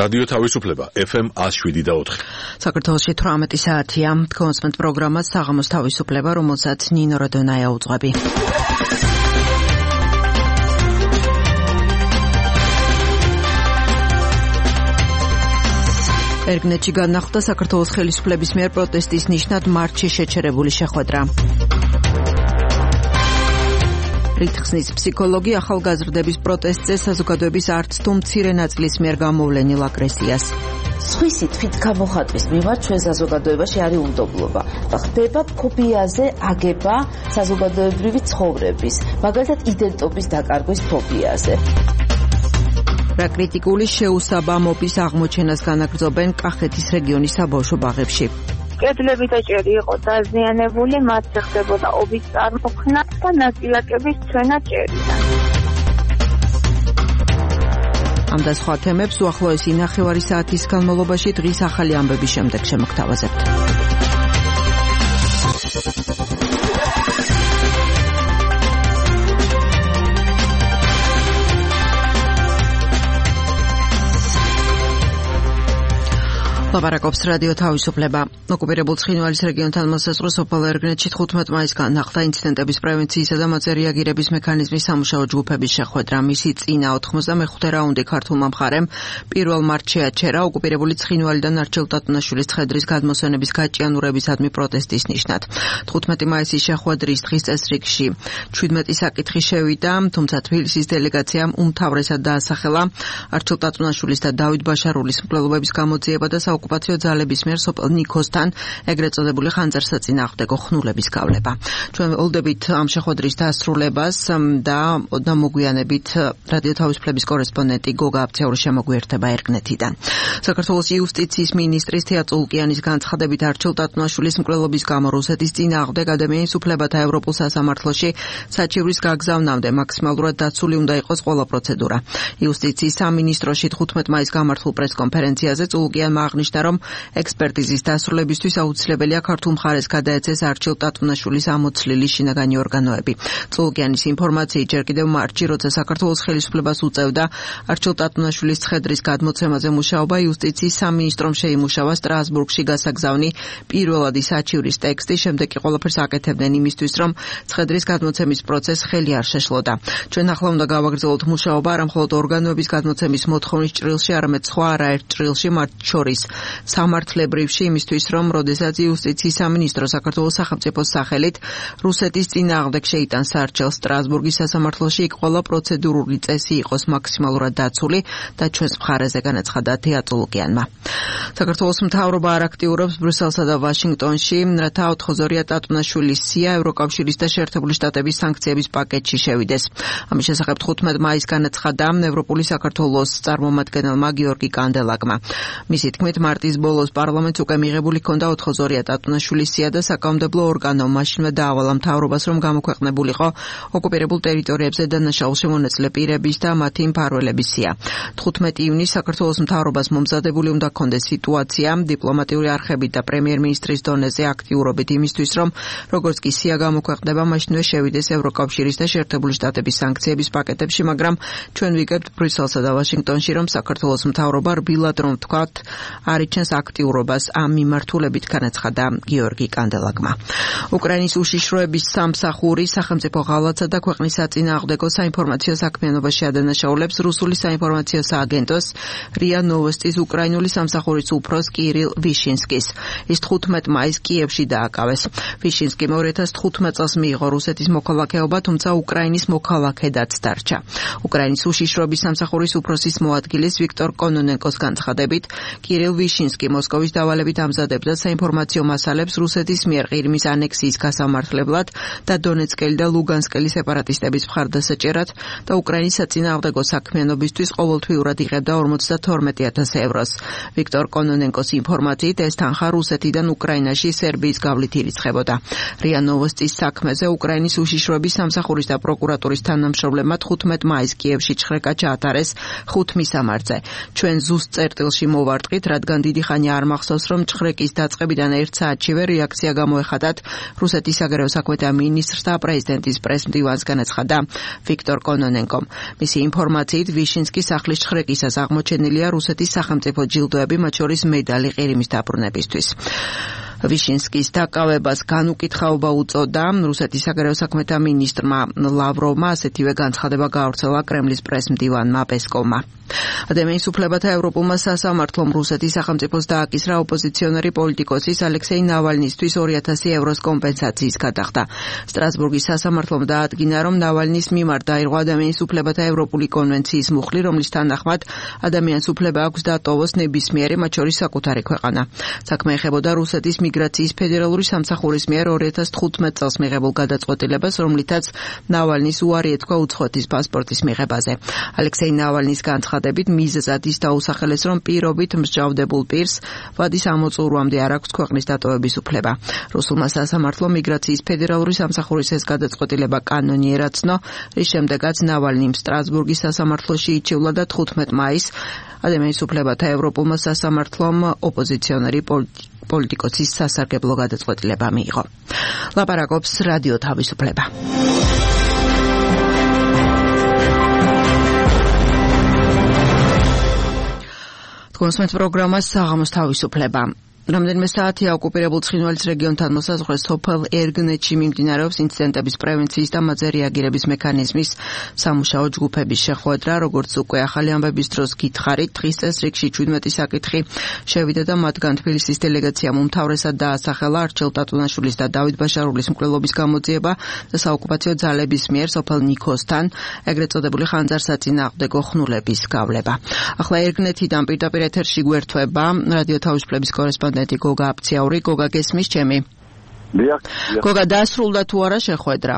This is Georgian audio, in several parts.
რადიო თავისუფლება FM 107.4. საქართველოში 18 საათია. კონსმენტ პროგრამას საღამოს თავისუფლება, რომელსაც ნინო როდონაია უძღვები. ერგნეთში განახლდა საქართველოს ხელისუფლების მიერ პროტესტის ნიშნად მარტში შეჩერებული შეხვედრა. რითხსნის ფსიქოლოგი ახალგაზრდების პროტესტზე საზოგადოების არც თუ მცირე ნაწილის მიერ გამოვლენილ აგრესიას. სხვისი თვით გამოხატვის მიმართ ჩვენ საზოგადოებაში არის უნდობლობა და ხდება ფობიაზე აგება საზოგადოებრივი ცხოვრების, მაგალითად იდენტობის დაკარგვის ფობიაზე. პრაკრიტიკული შეუსაბამობის აღმოჩენას განაგრძობენ კახეთის რეგიონის საბავშვო ბაღებში. კედლები დაჭერი იყო დაზიანებული, მათზე ხდებოდა ობის წარმოქმნა და ნაწილაკების ცვენა ჭერიდან. ამ და სხვა თემებს უახლოესი ნახევარი საათის განმავლობაში დღის ახალი ამბების შემდეგ შემოგთავაზებთ. ლაპარაკობს რადიო თავისუფლება. ოკუპირებულ ცხინვალის რეგიონთან მოსაზღვრე სოფელ ერგნეთში 15 მაისს განახლდა ინციდენტების პრევენციისა და მათზე რეაგირების მექანიზმის სამუშაო ჯგუფების შეხვედრა. მისი წინა 95 რაუნდი ქართულმა მხარემ 1 მარტში აჩერა ოკუპირებული ცხინვალიდან არჩილ ტატუნაშვილის ცხედრის გადმოსვენების გაჭიანურებისადმი პროტესტის ნიშნად. 15 მაისის შეხვედრის დღის წესრიგში 17 საკითხი შევიდა, თუმცა თბილისის დელეგაციამ უმთავრესად დაასახელა არჩილ ტატუნაშვილის და დავით ბაშარულის მკვლელობების გამოძიება და ოკუპაციო ძალების მიერ სოფელ ნიქოსთან ეგრეთ წოდებული ხანძარსაწინააღმდეგო ხნულების გავლება. ჩვენ ველოდებით ამ შეხვედრის დასრულებას და მოგვიანებით რადიო თავისუფლების კორესპონდენტი გოგა აბცეური შემოგვიერთება ერგნეთიდან. საქართველოს იუსტიციის მინისტრის თეა წულკიანის განცხადებით არჩილ ტატუნაშვილის მკვლელობის გამო რუსეთის წინააღმდეგ ადამიანის უფლებათა ევროპულ სასამართლოში საჩივრის გაგზავნამდე მაქსიმალურად დაცული უნდა იყოს ყველა პროცედურა. იუსტიციის სამინისტროში 15 მაისს გამართულ პრესკონფერენციაზე წულკიანმა აღნიშნა, რომ ექსპერტიზის დასრულებისთვის აუცილებელია ქართულ მხარეს გადაეცეს არჩილ ტატუნაშვილის ამოცლილი შინაგანი ორგანოები. წულკიანის ინფორმაციით ჯერ კიდევ მარტში, როცა საქართველოს ხელისუფლებას უწევდა არჩილ ტატუნაშვილის ცხედრის გადმოცემაზე მუშაობა, იუსტიციის სამინისტრომ შეიმუშავა სტრასბურგში გასაგზავნი პირველადი საჩივრის ტექსტი, შემდეგ კი ყველაფერს აკეთებდნენ იმისთვის, რომ ცხედრის გადმოცემის პროცესს ხელი არ შეშლოდა. ჩვენ ახლა უნდა გავაგრძელოთ მუშაობა არა მხოლოდ ორგანოების გადმოცემის მოთხოვნის ჭრილში, არამედ სხვა არაერთ ჭრილში, მათ შორის სამართლებრივში, იმისთვის, რომ როდესაც იუსტიციის სამინისტრო საქართველოს სახელმწიფოს სახელით რუსეთის წინააღმდეგ შეიტანს არჩევს სტრასბურგის სასამართლოში, იქ ყველა პროცედურული წესი იყოს მაქსიმალურად დაცული და ჩვენს მხარეზე, განაცხადა თეა წულკიანმა. საქართველოს მთავრობა არ აქტიურობს ბრიუსელსა და ვაშინგტონში, რათა ოთხოზორია ტატუნაშვილის სია ევროკავშირის და შეერთებული შტატების სანქციების პაკეტში შევიდეს. ამის შესახებ 15 მაისს განაცხადა ევროპული საქართველოს წარმომადგენელმა გიორგი კანდელაკმა. მისი თქმით, მარტის ბოლოს პარლამენტს უკვე მიღებული ჰქონდა ოთხოზორია ტატუნაშვილის სია და საკანონმდებლო ორგანო მაშინვე დაავალა მთავრობას, რომ გამოქვეყნებულიყო ოკუპირებულ ტერიტორიებზე დანაშაულში მონაწილე პირების და მათი მფარველების სია. 15 ივნისს საქართველოს მთავრობას მომზადებული უნდა ჰქონდეს სიტუაცია დიპლომატიური არხებით და პრემიერ-მინისტრის დონეზე აქტიურობით იმისთვის, რომ როგორც კი სია გამოქვეყნება, მაშინვე შევიდეს ევროკავშირის და შეერთებული შტატების სანქციების პაკეტებში, მაგრამ ჩვენ ვიგებთ ბრიუსელსა და ვაშინგტონში, რომ საქართველოს მთავრობა რბილად რომ ვთქვათ, არიჩენს აქტიურობას ამ მიმართულებით, განაცხადა გიორგი კანდელაკმა. უკრაინის უშიშროების სამსახური სახელმწიფო ღალატსა და ქვეყნის საწინააღმდეგო საინფორმაციო საქმიანობაში ადანაშაულებს რუსული საინფორმაციო სააგენტოს რია ნოვოსტის უკრაინული სამსახურის უფროს კირილ ვიშინსკის. ის 15 მაისს კიევში დააკავეს. ვიშინსკიმ 2015 წელს მიიღო რუსეთის მოქალაქეობა, თუმცა უკრაინის მოქალაქედაც დარჩა. უკრაინის უშიშროების სამსახურის უფროსის მოადგილის ვიქტორ კონონენკოს განცხადებით, კირილ ვიშინსკი მოსკოვის დავალებით ამზადებდა საინფორმაციო მასალებს რუსეთის მიერ ყირიმის ანექსიის გასამართლებლად და დონეცკელი და ლუგანსკელი სეპარატისტების მხარდასაჭერად და უკრაინის საწინააღმდეგო საქმიანობისთვის ყოველთვიურად იღებდა 52,000 ევროს. ვიქტორ კონონენკოს ინფორმაციით, ეს თანხა რუსეთიდან უკრაინაში სერბიის გავლით ირიცხებოდა. რია ნოვოსტის საქმეზე უკრაინის უშიშროების სამსახურის და პროკურატურის თანამშრომლებმა 15 მაისს კიევში ჩხრეკა ჩაატარეს 5 მისამართზე. ჩვენ ზუსტ წერტილში მოვარტყით, რადგან დიდი ხანი არ მახსოვს, რომ ჭხრეკის დაწყებიდან 1 საათშივე რეაქცია გამოეხატათ რუსეთის საგარეო საქმეთა მინისტრს და პრეზიდენტის პრესმდივანს, განაცხადა ვიქტორ კონონენკომ. მისი ინფორმაციით, ვიშინსკის სახლის ჭხრეკისას აღმოჩენილია რუსეთის სახელმწიფო ჯილდოები, მათ შორის მედალი ყირიმის დაბრუნებისთვის. ვიშინსკის დაკავებას განუკითხაობა უწოდა რუსეთის საგარეო საქმეთა მინისტრმა ლავროვმა, ასეთივე განცხადება გაავრცელა კრემლის პრესმდივანმა პესკოვმა. ადამიანის უფლებათა ევროპულმა სასამართლომ რუსეთის სახელმწიფოს დააკისრა ოპოზიციონერი პოლიტიკოსის ალექსეი ნავალნისთვის 2,000 ევროს კომპენსაციის გადახდა. სტრასბურგის სასამართლომ დაადგინა, რომ ნავალნის მიმართ დაირღვა ადამიანის უფლებათა ევროპული კონვენციის მუხლი, რომლის თანახმად ადამიანის უფლება აქვს დატოვოს ნებისმიერი, მათ შორის საკუთარი ქვეყანა. საქმე ეხებოდა რუსეთის მიგრაციის ფედერალური სამსახურის მიერ 2015 წელს მიღებულ გადაწყვეტილებას, რომლითაც ნავალნის უარი ეთქვა უცხოეთის პასპორტის მიღებაზე. ალექსეი ნავალნის განცხადებით მიზეზად ის დაუსახელეს, რომ პირობით მსჯავრდებულ პირს ვადის ამოწურვამდე არ აქვს ქვეყნის დატოვების უფლება. რუსულმა სასამართლომ მიგრაციის ფედერალური სამსახურის ეს გადაწყვეტილება კანონიერად ცნო, რის შემდეგაც ნავალნიმ სტრასბურგის სასამართლოში იჩივლა და 15 მაისს ადამიანის უფლებათა ევროპულმა სასამართლომ ოპოზიციონერი პოლიტიკოსის სასარგებლო გადაწყვეტილება მიიღო. ლაპარაკობს რადიო თავისუფლება. თქვენს პროგრამას საღამოს თავისუფლება. რამდენიმე საათია ოკუპირებულ ცხინვალის რეგიონთან მოსაზღვრე სოფელ ერგნეთში მიმდინარეობს ინციდენტების პრევენციის და მათზე რეაგირების მექანიზმის სამუშაო ჯგუფების შეხვედრა, როგორც უკვე ახალი ამბების დროს გითხარით, დღის წესრიგში 17 საკითხი შევიდა და მათგან თბილისის დელეგაციამ უმთავრესად დაასახელა არჩილ ტატუნაშვილის და დავით ბაშარულის მკვლელობის გამოძიება და საოკუპაციო ძალების მიერ სოფელ ნიქოსთან ეგრეთ წოდებული ხანძარსაწინააღმდეგო ხნულების გავლება. ახლა ერგნეთიდან პირდაპირ ეთერში გვერდება რადიო თავისუფლების კორესპონდენტი გოგა აფციაური. გოგა, გესმის ჩემი? გოგა, დასრულდა თუ არა შეხვედრა?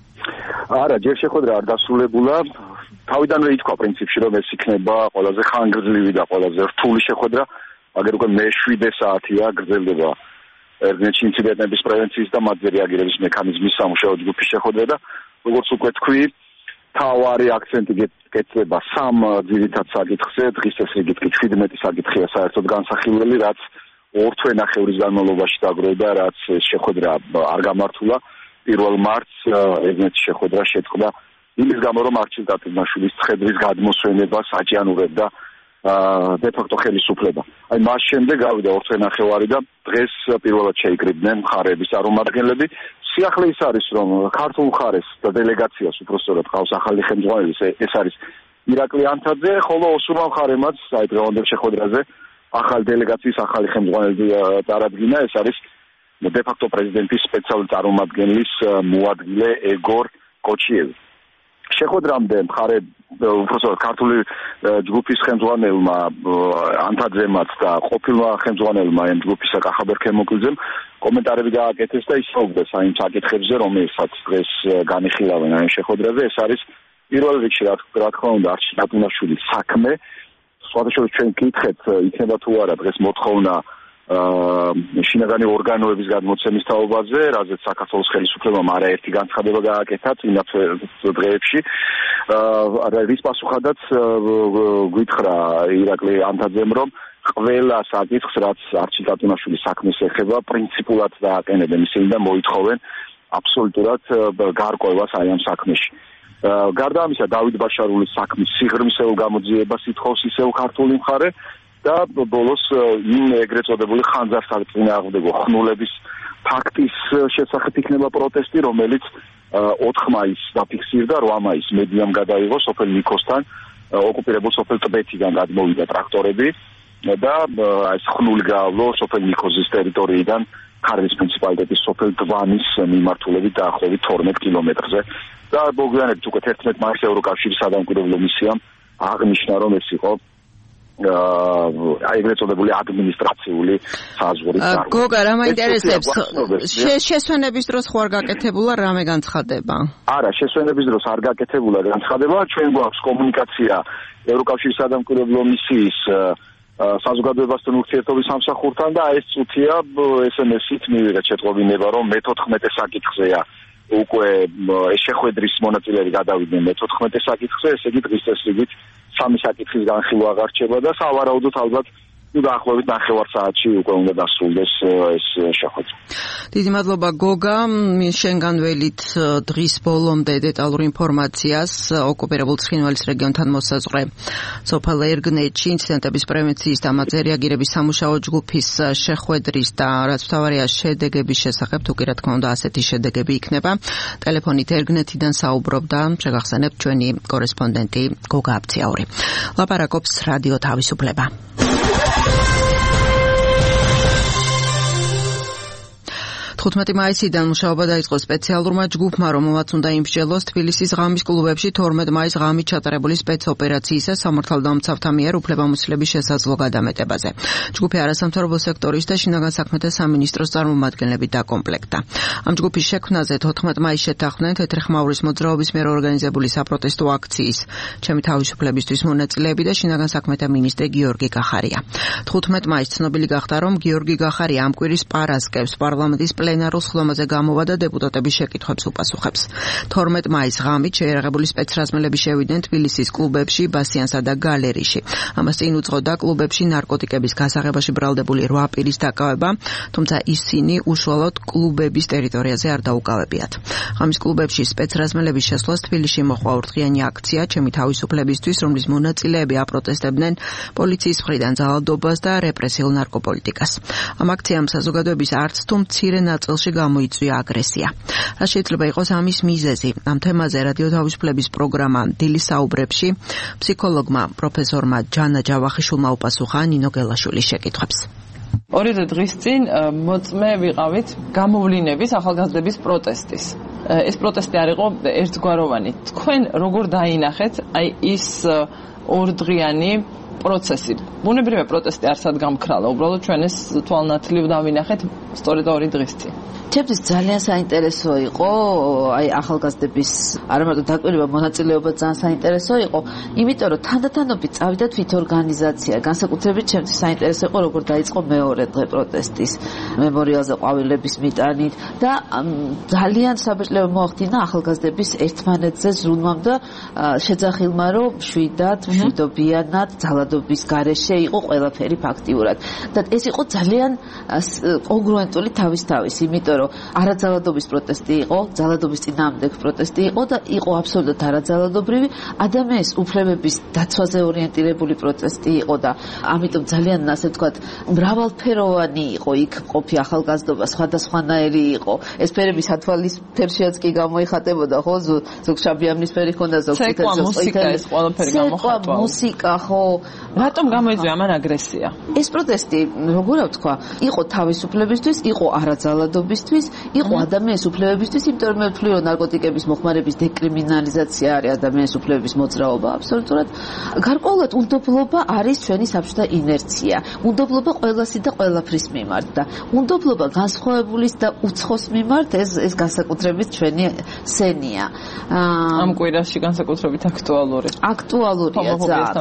არა, ჯერ შეხვედრა არ დასრულებულა. თავიდანვე ითქვა პრინციპში, რომ ეს იქნება ყველაზე ხანგრძლივი და ყველაზე რთული შეხვედრა, მაგრამ უკვე მე-7 საათია გრძელდება ერგნეთში ინციდენტების პრევენციის და მათზე რეაგირების მექანიზმის სამუშაო ჯგუფის შეხვედრა და როგორც უკვე თქვი, თავარი აქცენტი გეწევა 3 ძირითად საკითხზე, დღის წესრიგით კი 17 საკითხია საერთოდ განსახილველი, რაც 2 თვენახევრის განმავლობაში დაგროვდა, რაც შეხვედრა არ გამართულა. 1 მარტს ერგნეთის შეხვედრა შეწყდა იმის გამო, რომ არჩილ ტატუნაშვილის ცხედრის გადმოსვენებას აჭიანურებდა დე-ფაქტო ხელისუფლება. აი მას შემდეგ გავიდა 2 თვენახევარი და დღეს პირველად შეიკრიბნენ მხარეების წარმომადგენლები. სიახლე ის არის, რომ ქართულ მხარეს და დელეგაციას უпростоრად ყავს ახალი ხელმძღვანელი, ეს არის ირაკლი ანთაძე, ხოლო ოსურმა მხარემაც აი დღევანდელ შეხვედრაზე ახალი დელეგაციის ახალი ხელმძღვანელი წარადგინა, ეს არის დე-ფაქტო პრეზიდენტის სპეციალური წარმომადგენლის მოადგილე ეგორ კოჩიევი. შეხვედრამდე მხარე უпростоრად ქართული ჯგუფის ხელმძღვანელმა ანთაძემაც და ყოფილმა ხელმძღვანელმა ამ ჯგუფისა კახაბერ ქემოკლიძემ კომენტარები გააკეთეს და ისაუბრეს იმ საკითხებზე, რომელსაც დღეს განიხილავენ ამ შეხვედრაზე. ეს არის პირველ რიგში რა თქმა უნდა არჩილ ტატუნაშვილის საქმე. სხვადასხვა ჩვენ კითხეთ, იქნება თუ არა დღეს მოთხოვნა შინაგანი ორგანოების გადმოცემის თაობაზე, რაზეც საქართველოს ხელისუფლებამ არაერთი განცხადება გააკეთა წინა დღეებში. რის პასუხადაც გითხრა ირაკლი ანთაძემ, რომ ყველა საკითხს, რაც არჩილ ტატუნაშვილის საქმეს ეხება, პრინციპულად დააყენებენ ისინი და მოითხოვენ აბსოლუტურად გარკვევას აი ამ საქმეში. გარდა ამისა, დავით ბაშარულის საქმის სიღრმისეულ გამოძიებას ითხოვს ისევ ქართული მხარე და ბოლოს იმ ეგრეთ წოდებული ხანძარსაწინააღმდეგო ხნულების ფაქტის შესახებ იქნება პროტესტი, რომელიც 4 მაისს დაფიქსირდა, 8 მაისს მედიამ გადაიღო სოფელ ნიქოსთან, ოკუპირებულ სოფელ ტბეთიდან გადმოვიდა ტრაქტორები და ეს ხნული გაავლო სოფელ ნიქოზის ტერიტორიიდან ქარვის მუნიციპალიტეტის სოფელ დვანის მიმართულებით დაახლოებით 12 კილომეტრზე. და მოგვიანებით უკვე 11 მაისს ევროკავშირის სადამკვირვებლო მისიამ აღნიშნა, რომ ეს იყო ეგრეთ წოდებული ადმინისტრაციული საზღვრის დარღვევა. გოგა, რა მაინტერესებს? შესვენების დროს ხო არ გაკეთებულა რამე განცხადება? არა, შესვენების დროს არ გაკეთებულა განცხადება. ჩვენ გვაქვს კომუნიკაცია ევროკავშირის სადამკვირვებლო მისიის საზოგადოებასთან ურთიერთობის სამსახურთან და ეს წუთია SMS-ით მივიღეთ შეტყობინება, რომ მე-14 საკითხზეა უკვე ეს შეხვედრის მონაწილეები გადავიდნენ მე-14 საკითხზე, ესე იგი დღის წესრიგით 3 საკითხის განხილვა აღარ რჩება და სავარაუდოდ ალბათ დაახლოებით 9 საათში უკვე უნდა დასრულდეს ეს შეხვედრა. დიდი მადლობა გოგა, შენგან ველით დღის ბოლომდე დეტალურ ინფორმაციას ოკუპირებულ ცხინვალის რეგიონთან მოსაზღვრე სოფელ ერგნეთში ინციდენტების პრევენციის და მათზე რეაგირების სამუშაო ჯგუფის შეხვედრის და რაც მთავარია შედეგების შესახებ, თუ კი რა თქმა უნდა ასეთი შედეგები იქნება. ტელეფონით ერგნეთიდან საუბრობდა, შეგახსენებთ ჩვენი კორესპონდენტი გოგა აბციაური. ლაპარაკობს რადიო თავისუფლება. 15 მაისიდან მუშაობა დაიწყო სპეციალურმა ჯგუფმა, რომელმაც უნდა იმსჯელოს თბილისის ღამის კლუბებში 12 მაისს ღამით ჩატარებული სპეცოპერაციისა სამართალდამცავთა მიერ უფლებამოსილების შესაძლო გადამეტებაზე. ჯგუფი არასამთავრობო სექტორის და შინაგან საქმეთა სამინისტროს წარმომადგენლებით დაკომპლექტდა. ამ ჯგუფის შექმნაზე 14 მაისს შეთანხმდნენ თეთრი ხმაურის მოძრაობის მიერ ორგანიზებული საპროტესტო აქციის ჩემი თავისუფლებისთვის მონაწილეები და შინაგან საქმეთა მინისტრი გიორგი გახარია. 15 მაისს ცნობილი გახდა, რომ გიორგი გახარია ამ კვირის პარასკევს პარლამენტის პლენარულ სხდომაზე გამოვა და დეპუტატების შეკითხვებს უპასუხებს. 12 მაისს ღამით შეიარაღებული სპეცრაზმელები შევიდნენ თბილისის კლუბებში, ბასიანსა და გალერეში. ამას წინ უძღოდა კლუბებში ნარკოტიკების გასაღებაში ბრალდებული 8 პირის დაკავება, თუმცა ისინი უშუალოდ კლუბების ტერიტორიაზე არ დაუკავებიათ. ღამის კლუბებში სპეცრაზმელების შესვლას თბილისში მოჰყვა ორდღიანი აქცია ჩემი თავისუფლებისთვის, რომლის მონაწილეები აპროტესტებდნენ პოლიციის მხრიდან ძალადობას და რეპრესიულ ნარკოპოლიტიკას. ამ აქციამ საზოგადოების არც თუ მცირე ნაწილში გამოიწვია აგრესია. რა შეიძლება იყოს ამის მიზეზი? ამ თემაზე რადიო თავისუფლების პროგრამა დილის საუბრებში ფსიქოლოგმა პროფესორმა ჯანა ჯავახიშვილმა უპასუხა ნინო გელაშვილის შეკითხვებს. ორი დღის წინ მოწმე ვიყავით გამოვლინების ახალგაზრდების პროტესტის. ეს პროტესტი არ იყო ერთგვაროვანი. თქვენ როგორ დაინახეთ აი ის ორდღიანი პროცესი? ბუნებრივია პროტესტი არსად გამქრალა, უბრალოდ ჩვენ ეს თვალნათლივ დავინახეთ სწორედ ორი დღის წინ. ჩემთვის ძალიან საინტერესო იყო, აი ახალგაზრდების არა მარტო დაკვირვება, მონაწილეობა ძალიან საინტერესო იყო, იმიტომ რომ თანდათანობით წავიდა თვითორგანიზაცია. განსაკუთრებით ჩემთვის საინტერესო იყო, როგორ დაიწყო მეორე დღე პროტესტის მემორიალზე ყვავილების მიტანით და ძალიან საბჭოებრივი მოახდინა ახალგაზრდების ერთმანეთზე ზრუნვამ და შეძახილმა, რომ მშვიდობიანად ძალადობის გარეშე იყო ყველაფერი ფაქტიურად. და ეს იყო ძალიან კონგრუენტული თავის, იმიტომ რომ არაძალადობის პროტესტი იყო, ძალადობის წინააღმდეგ პროტესტი იყო და იყო აბსოლუტურად არაძალადობრივი ადამიანის უფლებების დაცვაზე ორიენტირებული პროტესტი იყო და ამიტომ ძალიან ასე ვთქვათ მრავალფეროვანი იყო იქ ყოფი ახალგაზრდობა, სხვადასხვანაირი იყო. ეს ფერები სათვალის ფერშიაც კი გამოიხატებოდა, ხო? ზოგ შაბიამნისფერი ჰქონდა, ზოგ წითელი, მუსიკა, ეს ყველაფერი გამოხატვა. მუსიკა, ხო? რატომ გამოიწვია ამან აგრესია? ეს პროტესტი, როგორ ვთქვა, იყო თავისუფლებისთვის, იყო არაძალადობისთვის, იყო ადამიანის უფლებებისთვის, იმიტომ რომ მე ვთვლი, რომ ნარკოტიკების მოხმარების დეკრიმინალიზაცია არის ადამიანის უფლებების მოძრაობა აბსოლუტურად. გარკვეულად უნდობლობა არის ჩვენი საბჭოთა ინერცია. უნდობლობა ყველასი და ყველაფრის მიმართ და უნდობლობა განსხვავებულის და უცხოს მიმართ ეს განსაკუთრებით ჩვენი სენია. ამ კვირაში განსაკუთრებით აქტუალურია. აქტუალურია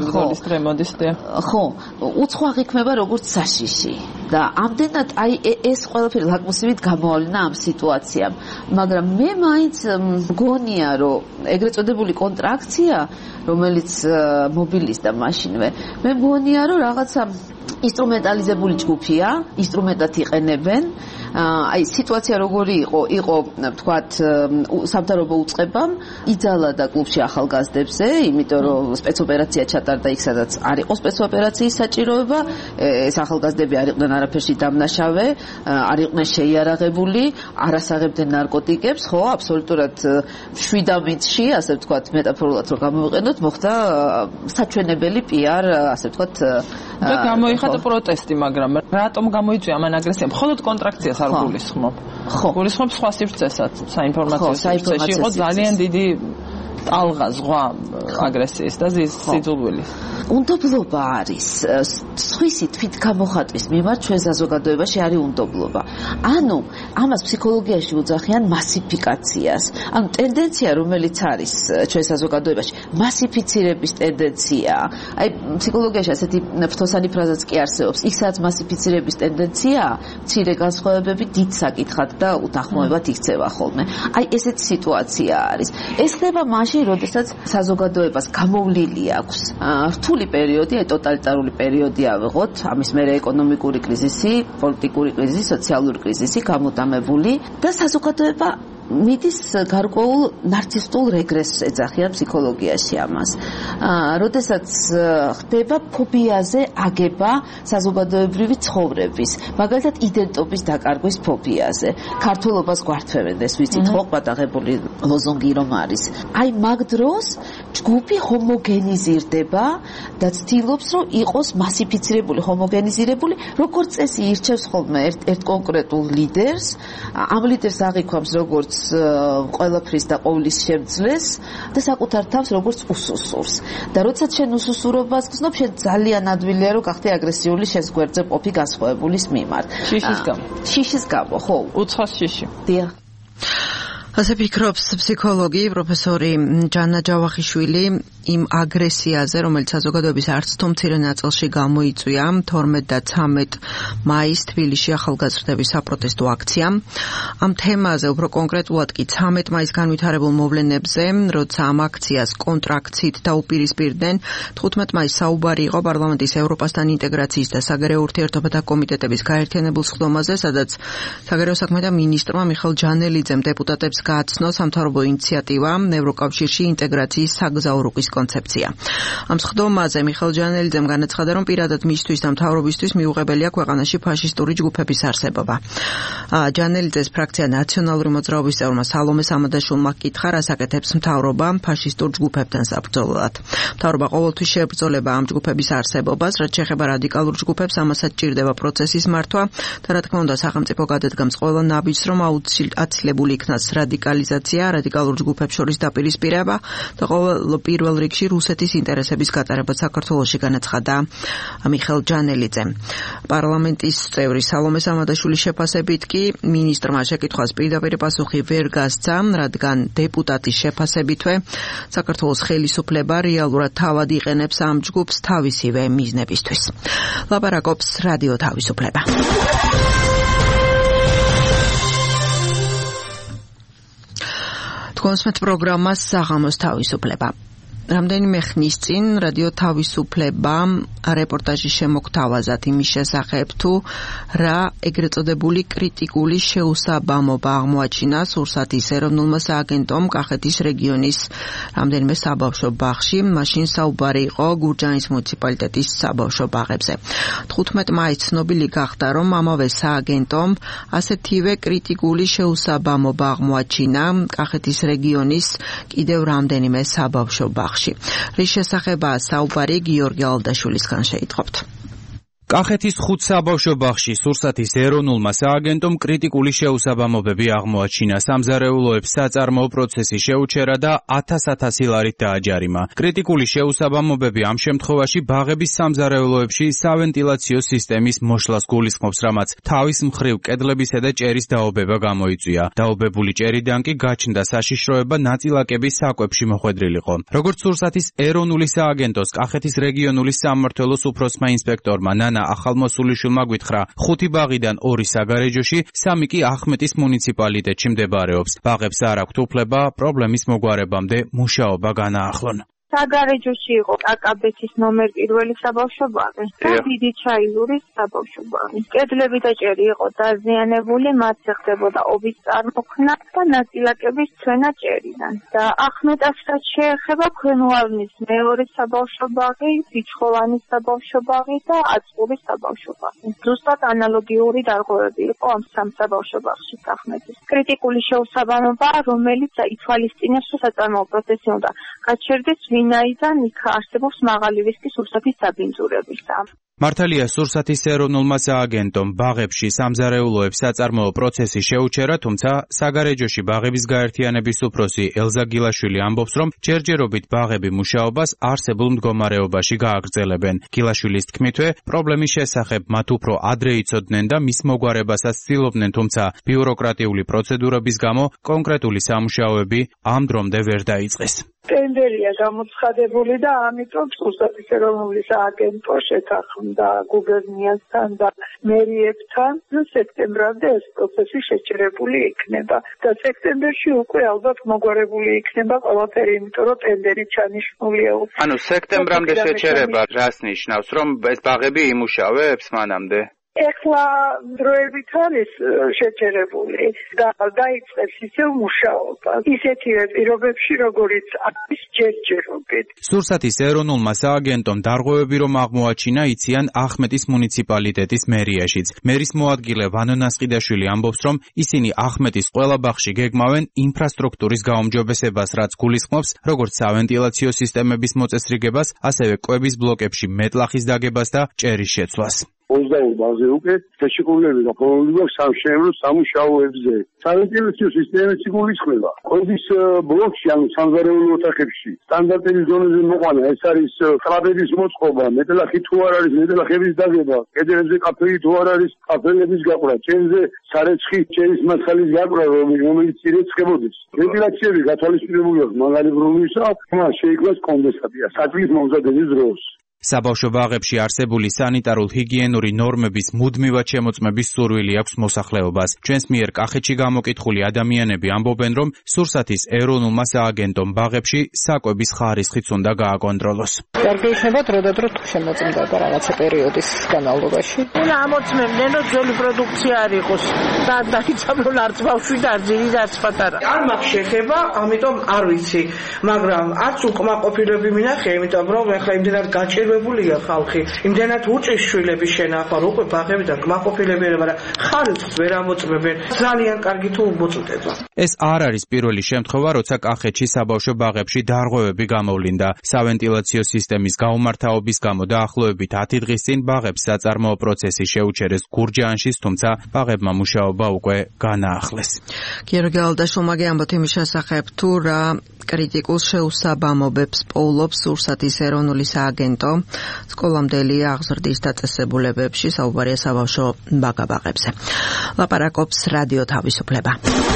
ძალიან. ხო, უცხო აღიქმება როგორც საშიში და ამდენად აი ეს ყველაფერი ლაკმუსივით გამოავლინა ამ სიტუაციამ. მაგრამ მე მაინც მგონია, რომ ეგრეთ წოდებული კონტრაქცია, რომელიც მობილიზდა მაშინვე, მე მგონია, რომ რაღაცა ინსტრუმენტალიზებული ჯგუფია, ინსტრუმენტად იყენებენ. აი სიტუაცია როგორი იყო ვთქვათ სამთავრობო უწყებამ იძალა და კლუბში ახალგაზრდებზე, იმიტომ რომ სპეცოპერაცია ჩატარდა იქ, სადაც არ იყო სპეცოპერაციის საჭიროება, ეს ახალგაზრდები არ იყვნენ არაფერში დამნაშავე, არ იყვნენ შეიარაღებული, არ ასაღებდნენ ნარკოტიკებს, ხო, აბსოლუტურად შვიდამიტში, ასე ვთქვათ, მეტაფორულად რომ გამოვიყენოთ, მოხდა საჩვენებელი PR, ასე ვთქვათ, და გამოიხატა პროტესტი, მაგრამ რატომ გამოიწვია ამან აგრესია? მხოლოდ კონტრაქციას არ გულისხმობ. ხო. გულისხმობ სხვა სივრცესაც, საინფორმაციო სივრცეში იყო ძალიან დიდი ტალღა, ზღვა აგრესიის და სიძულვილის. უნდობლობა არის სხვისი თვითგამოხატვის მიმართ ჩვენ საზოგადოებაში არის უნდობლობა. ანუ ამას ფსიქოლოგიაში უძახიან მასიფიკაციას. ანუ ტენდენცია, რომელიც არის ჩვენ საზოგადოებაში, მასიფიცირების ტენდენცია. აი ფსიქოლოგიაში ასეთი ფრთოსანი ფრაზაც კი არსებობს. იქ სადაც მასიფიცირების ტენდენციაა, მცირე განსხვავებები დიდ საკითხად და უთანხმოებად იქცევა ხოლმე. აი ესეთი სიტუაცია არის. ეს ხდება მაშინ როდესაც საზოგადოებას გამოვლილი აქვს რთული პერიოდი, ტოტალიტარული პერიოდი ავიღოთ, ამის მერე ეკონომიკური კრიზისი, პოლიტიკური კრიზისი, სოციალური კრიზისი გამოტამებული და საზოგადოება მიდის გარკვეულ ნარცისტულ რეგრესს ეძახიან ფსიქოლოგიაში ამას. როდესაც ხდება ფობიაზე აგება საზოგადოებრივი ცხოვრების, მაგალითად იდენტობის დაკარგვის ფობიაზე. ქართველობას გვართვევენ, ეს ვიცით ხო, პატაღებული ლოზონგი რომ არის. აი მაგ დროს ჯგუფი ჰომოგენიზირდება და ცდილობს რომ იყოს მასიფიცირებული, ჰომოგენიზირებული, როგორც წესი ირჩევს ხოლმე ერთ კონკრეტულ ლიდერს, ამ ლიდერს აღიქვამს როგორც ყველაფრის და ყოვლის შემძლეს და საკუთარ თავს როგორც უსუსურს. და როდესაც შენ უსუსურობას გრძნობ, შენ ძალიან ადვილია რომ გახდე აგრესიული შენს გვერდზე ყოფი განსხვავებულის მიმართ. შიშის გამო, ხო. უცხოს შიში. დიახ. ასე ფიქრობს ფსიქოლოგი პროფესორი ჯანა ჯავახიშვილი იმ აგრესიაზე, რომელიც საზოგადოების არც თუ მცირე ნაწილში გამოიწვია 12 და 13 მაისს თბილისში ახალგაზრდების საპროტესტო აქციამ. ამ თემაზე უფრო კონკრეტულად კი 13 მაისს განვითარებულ მოვლენებზე, როცა ამ აქციას კონტრაქცით დაუპირისპირდნენ, 15 მაისს საუბარი იყო პარლამენტის ევროპასთან ინტეგრაციის და საგარეო ურთიერთობათა კომიტეტების გაერთიანებულ სხდომაზე, სადაც საგარეო საქმეთა მინისტრმა მიხეილ ჯანელიძემ დეპუტატებს გააცნო სამთავრობო ინიციატივა ევროკავშირში ინტეგრაციის საგზაო რუკის კონცეფცია. ამ სხდომაზე მიხეილ ჯანელიძემ განაცხადა, რომ პირადად მისთვის და მთავრობისთვის მიუღებელია ქვეყანაში ფაშისტური ჯგუფების არსებობა. ჯანელიძეს ფრაქცია ნაციონალური მოძრაობის წევრმა სალომე სამადაშვილმა კითხა, რას აკეთებს მთავრობა ფაშისტურ ჯგუფებთან საბრძოლოდ. მთავრობა ყოველთვის შეებრძოლება ამ ჯგუფების არსებობას, რაც შეეხება რადიკალურ ჯგუფებს, ამასაც ჭირდება პროცესის მართვა და რა თქმა უნდა სახელმწიფო გადადგამს ყველა ნაბიჯს, რომ აცილებული იქნას რადიკალიზაცია, რადიკალურ ჯგუფებს შორის დაპირისპირება და პირველ რიგში რუსეთის ინტერესების გატარება საქართველოში, განაცხადა მიხეილ ჯანელიძემ. პარლამენტის წევრი სალომე სამადაშვილის შეფასებით კი მინისტრმა შეკითხვას პირდაპირ პასუხი ვერ გასცა, რადგან დეპუტატის შეფასებითვე საქართველოს ხელისუფლება რეალურად თავად იყენებს ამ ჯგუფს თავისივე მიზნებისთვის. ლაპარაკობს რადიო თავისუფლება. თქვენს პროგრამა საღამოს თავისუფლება. რამდენიმე ხნის წინ რადიო თავისუფლება რეპორტაჟი შემოგთავაზათ იმის შესახებ, თუ რა ეგრეთ წოდებული კრიტიკული შეუსაბამობა აღმოაჩინა სურსათის ეროვნულმა სააგენტომ კახეთის რეგიონის რამდენიმე საბავშვო ბაღში. მაშინ საუბარი იყო გურჯაანის მუნიციპალიტეტის საბავშვო ბაღებზე. 15 მაისს ცნობილი გახდა, რომ ამავე სააგენტომ ასეთივე კრიტიკული შეუსაბამობა აღმოაჩინა კახეთის რეგიონის კიდევ რამდენიმე საბავშვო ბაღში. რის შესახებაა საუბარი გიორგი ალდაშვილისგან შეიტყობთ. კახეთის 5 საბავშვო ბაღში სურსათის ეროვნულმა სააგენტომ კრიტიკული შეუსაბამობები აღმოაჩინა. სამზარეულოებს საწარმოო პროცესი შეუჩერა და 1000 ლარით დააჯარიმა. კრიტიკული შეუსაბამობები ამ შემთხვევაში ბაღების სამზარეულოებში სავენტილაციო სისტემის მოშლას გულისხმობს, რამაც თავის მხრივ კედლებისა და ჭერის დაობება გამოიწვია. დაობებული ჭერიდან კი გაჩნდა საშიშროება ნაწილაკების საკვებში მოხვედრილიყო. როგორც სურსათის ეროვნული სააგენტოს კახეთის რეგიონული სამმართველოს უფროსმა ინსპექტორმა ახალმოსულიშვილმა გვითხრა, 5 ბაღიდან 2 საგარეჯოში, 3 კი ახმეტის მუნიციპალიტეტში მდებარეობს. ბაღებს არ აქვთ უფლება პრობლემის მოგვარებამდე მუშაობა განაახლონ. საგარეჯოში იყო აკაბეთის ნომერ 1 საბავშვო ბაღი და დიდი ჩაილურის საბავშვო ბაღი. კედლები და ჭერი იყო დაზიანებული, მათზე ხდებოდა ობის წარმოქმნა და ნაწილაკების ცვენა ჭერიდან. და ახმეტასაც შეეხება ქვემოავნის 2 საბავშვო ბაღი, ბიჩხოვანის საბავშვო ბაღი და აწყურის საბავშვო ბაღი. ზუსტად ანალოგიური დარღვევები იყო ამ სამ საბავშვო ბაღში ახმეტის. კრიტიკული შეუსაბამობა, რომელიც ითვალისწინებს, რომ საწარმოო პროცესი უნდა გაჩერდეს, ვინაიდან იქ არსებობს მაღალი რისკი სურსათის დაბინძურებისა. მართალია სურსათის ეროვნულმა სააგენტომ ბაღებში სამზარეულოებს საწარმოო პროცესი შეუჩერა, თუმცა საგარეჯოში ბაღების გაერთიანების უფროსი ელზა გილაშვილი ამბობს, რომ ჯერჯერობით ბაღები მუშაობას არსებულ მდგომარეობაში გააგრძელებენ. გილაშვილის თქმითვე, პრობლემის შესახებ მათ უფრო ადრე იცოდნენ და მის მოგვარებასაც ცდილობდნენ, თუმცა ბიუროკრატიული პროცედურების გამო კონკრეტული სამუშაოები ამ დრომდე ვერ დაიწყეს. ტენდერია გამოცხადებული და ამიტომ სურსათის ეროვნული სააგენტო შეთანხმდა გუბერნიასთან და მერიებთან სექტემბრამდე ეს პროცესი შეჩერებული იქნება და სექტემბერში უკვე ალბათ მოგვარებული იქნება ყველაფერი, იმიტომ რომ ტენდერი ჩანიშნულია. ანუ სექტემბრამდე შეჩერება რას ნიშნავს, რომ ეს ბაღები იმუშავებს მანამდე? ეხლა დროებით არის შეჩერებული და დაიწყებს ისევ მუშაობა ისეთივე პირობებში, როგორიც არის ჯერჯერობით. სურსათის ეროვნულმა სააგენტომ დარღვევები რომ აღმოაჩინა, იციან ახმეტის მუნიციპალიტეტის მერიაშიც. მერის მოადგილე ვანო ნასყიდაშვილი ამბობს, რომ ისინი ახმეტის ყველა ბაღში გეგმავენ ინფრასტრუქტურის გაუმჯობესებას, რაც გულისხმობს როგორც სავენტილაციო სისტემების მოწესრიგებას, ასევე კვების ბლოკებში მეტლახის დაგებას და ჭერის შეცვლას. 22 ბაღზე უკვე შეშეკრულებული გაფორმებული აქვს სამშენებლო სამუშაოებზე. სავენტილაციო სისტემის გულისხმება. კვების ბლოკში, ანუ სამზარეულო ოთახებში, სტანდარტების დონეზე მოყვანა, ეს არის კრაბების მოწყობა, მეტლახი თუ არ არის, მეტლახების დაგება, კედლებზე კაფელი თუ არ არის, კაფელების გაყვრა, ჭერზე სარეცხი ჭერის მასალის გაყვრა, რომელიც ირეცხებოდეს. ვენტილაციები გათვალისწინებული აქვს მაღალი ბრუნვისა, მას შეიქმნას კონდენსატია საწლის მომზადების დროს. საბავშვო ბაღებში არსებული სანიტარულ-ჰიგიენური ნორმების მუდმივად შემოწმების სურვილი აქვს მოსახლეობას. ჩვენს მიერ კახეთში გამოკითხული ადამიანები ამბობენ, რომ სურსათის ეროვნულმა სააგენტომ ბაღებში საკვების ხარისხიც უნდა გააკონტროლოს. კარგი იქნება დროდადრო თუ შემოწმდება რაღაცა პერიოდის განმავლობაში. ამოწმებდნენ, რომ ძველი პროდუქცია არ იყოს და დაიცავრო არც ბავშვი და ძილი და არც პატარა. არ მაქვს შეხება, ამიტომ არ ვიცი, მაგრამ არც უკმაყოფილები მინახე, იმიტომ რომ ახლა იმდენად გაჭირვებულია ხალხი, იმდენად უჭირს შვილების შენახვა, უკვე ბაღები და კმაყოფილებია, მაგრამ ხარისხს ვერ ამოწმებენ. ძალიან კარგი თუ მოწმდება. ეს არ არის პირველი შემთხვევა, როცა კახეთში საბავშვო ბაღებში დარღვევები გამოვლინდა. სავენტილაციო სისტემის გაუმართავობის გამო დაახლოებით 10 დღის წინ ბაღებს საწარმოო პროცესი შეუჩერეს გურჯაანში, თუმცა ბაღებმა მუშაობა უკვე განაახლეს. გიორგი ალდაშულმაგი ამბობთ იმის შესახებ, თუ რა კრიტიკულ შეუსაბამობებს პოულობს სურსათის ეროვნული სააგენტო სკოლამდელი აღზრდის დაწესებულებებში, საუბარია საბავშვო ბაღებზე. ლაპარაკობს რადიო თავისუფლება.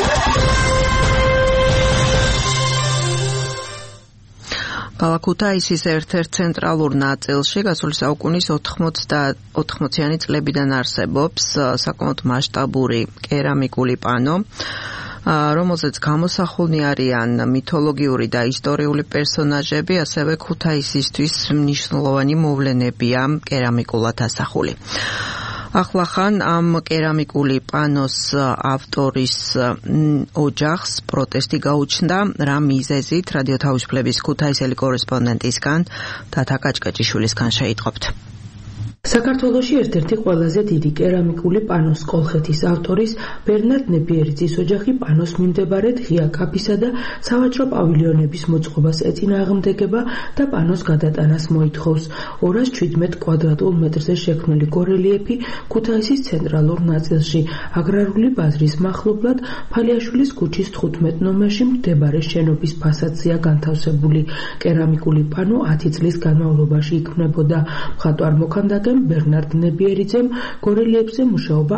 ქალაქ-ქუთაისის ერთ-ერთ ცენტრალურ ნაწილში გასული საუკუნის 80-იანი წლებიდან არსებობს საკმაოდ მასშტაბური კერამიკული პანო, რომელზეც გამოსახულნი არიან მითოლოგიური და ისტორიული პერსონაჟები, ასევე ქუთაისისთვის მნიშვნელოვანი მოვლენებია კერამიკულად ასახული. ახლახან ამ კერამიკული პანოს ავტორის ოჯახს პროტესტი გაუჩნდა, რა მიზეზით რადიო თავისუფლების ქუთაისელი კორესპონდენტისგან თათა კაჭკაჭიშვილისგან შეიტყობთ. საქართველოში ერთ-ერთი ყველაზე დიდი კერამიკული პანოს კოლხეთის ავტორის ბერნარდ ნებიერიძის ოჯახი პანოს მიმდებარედ ღია კაფისა და სავაჭრო პავილიონების მოწყობას ეწინააღმდეგება და პანოს გადატანას მოითხოვს. 217 კვადრატულ მეტრზე შექმნილი გორელიეფი ქუთაისის ცენტრალურ ნაწილში, აგრარული ბაზრის მახლობლად, ფალიაშვილის ქუჩის 15 ნომერში მდებარე შენობის ფასადზეა განთავსებული. კერამიკული პანო 10 წლის განმავლობაში იქმნებოდა. მხატვარ მოქანდაკე ბერნარდ ნებიერიძემ გორელიეფზე მუშაობა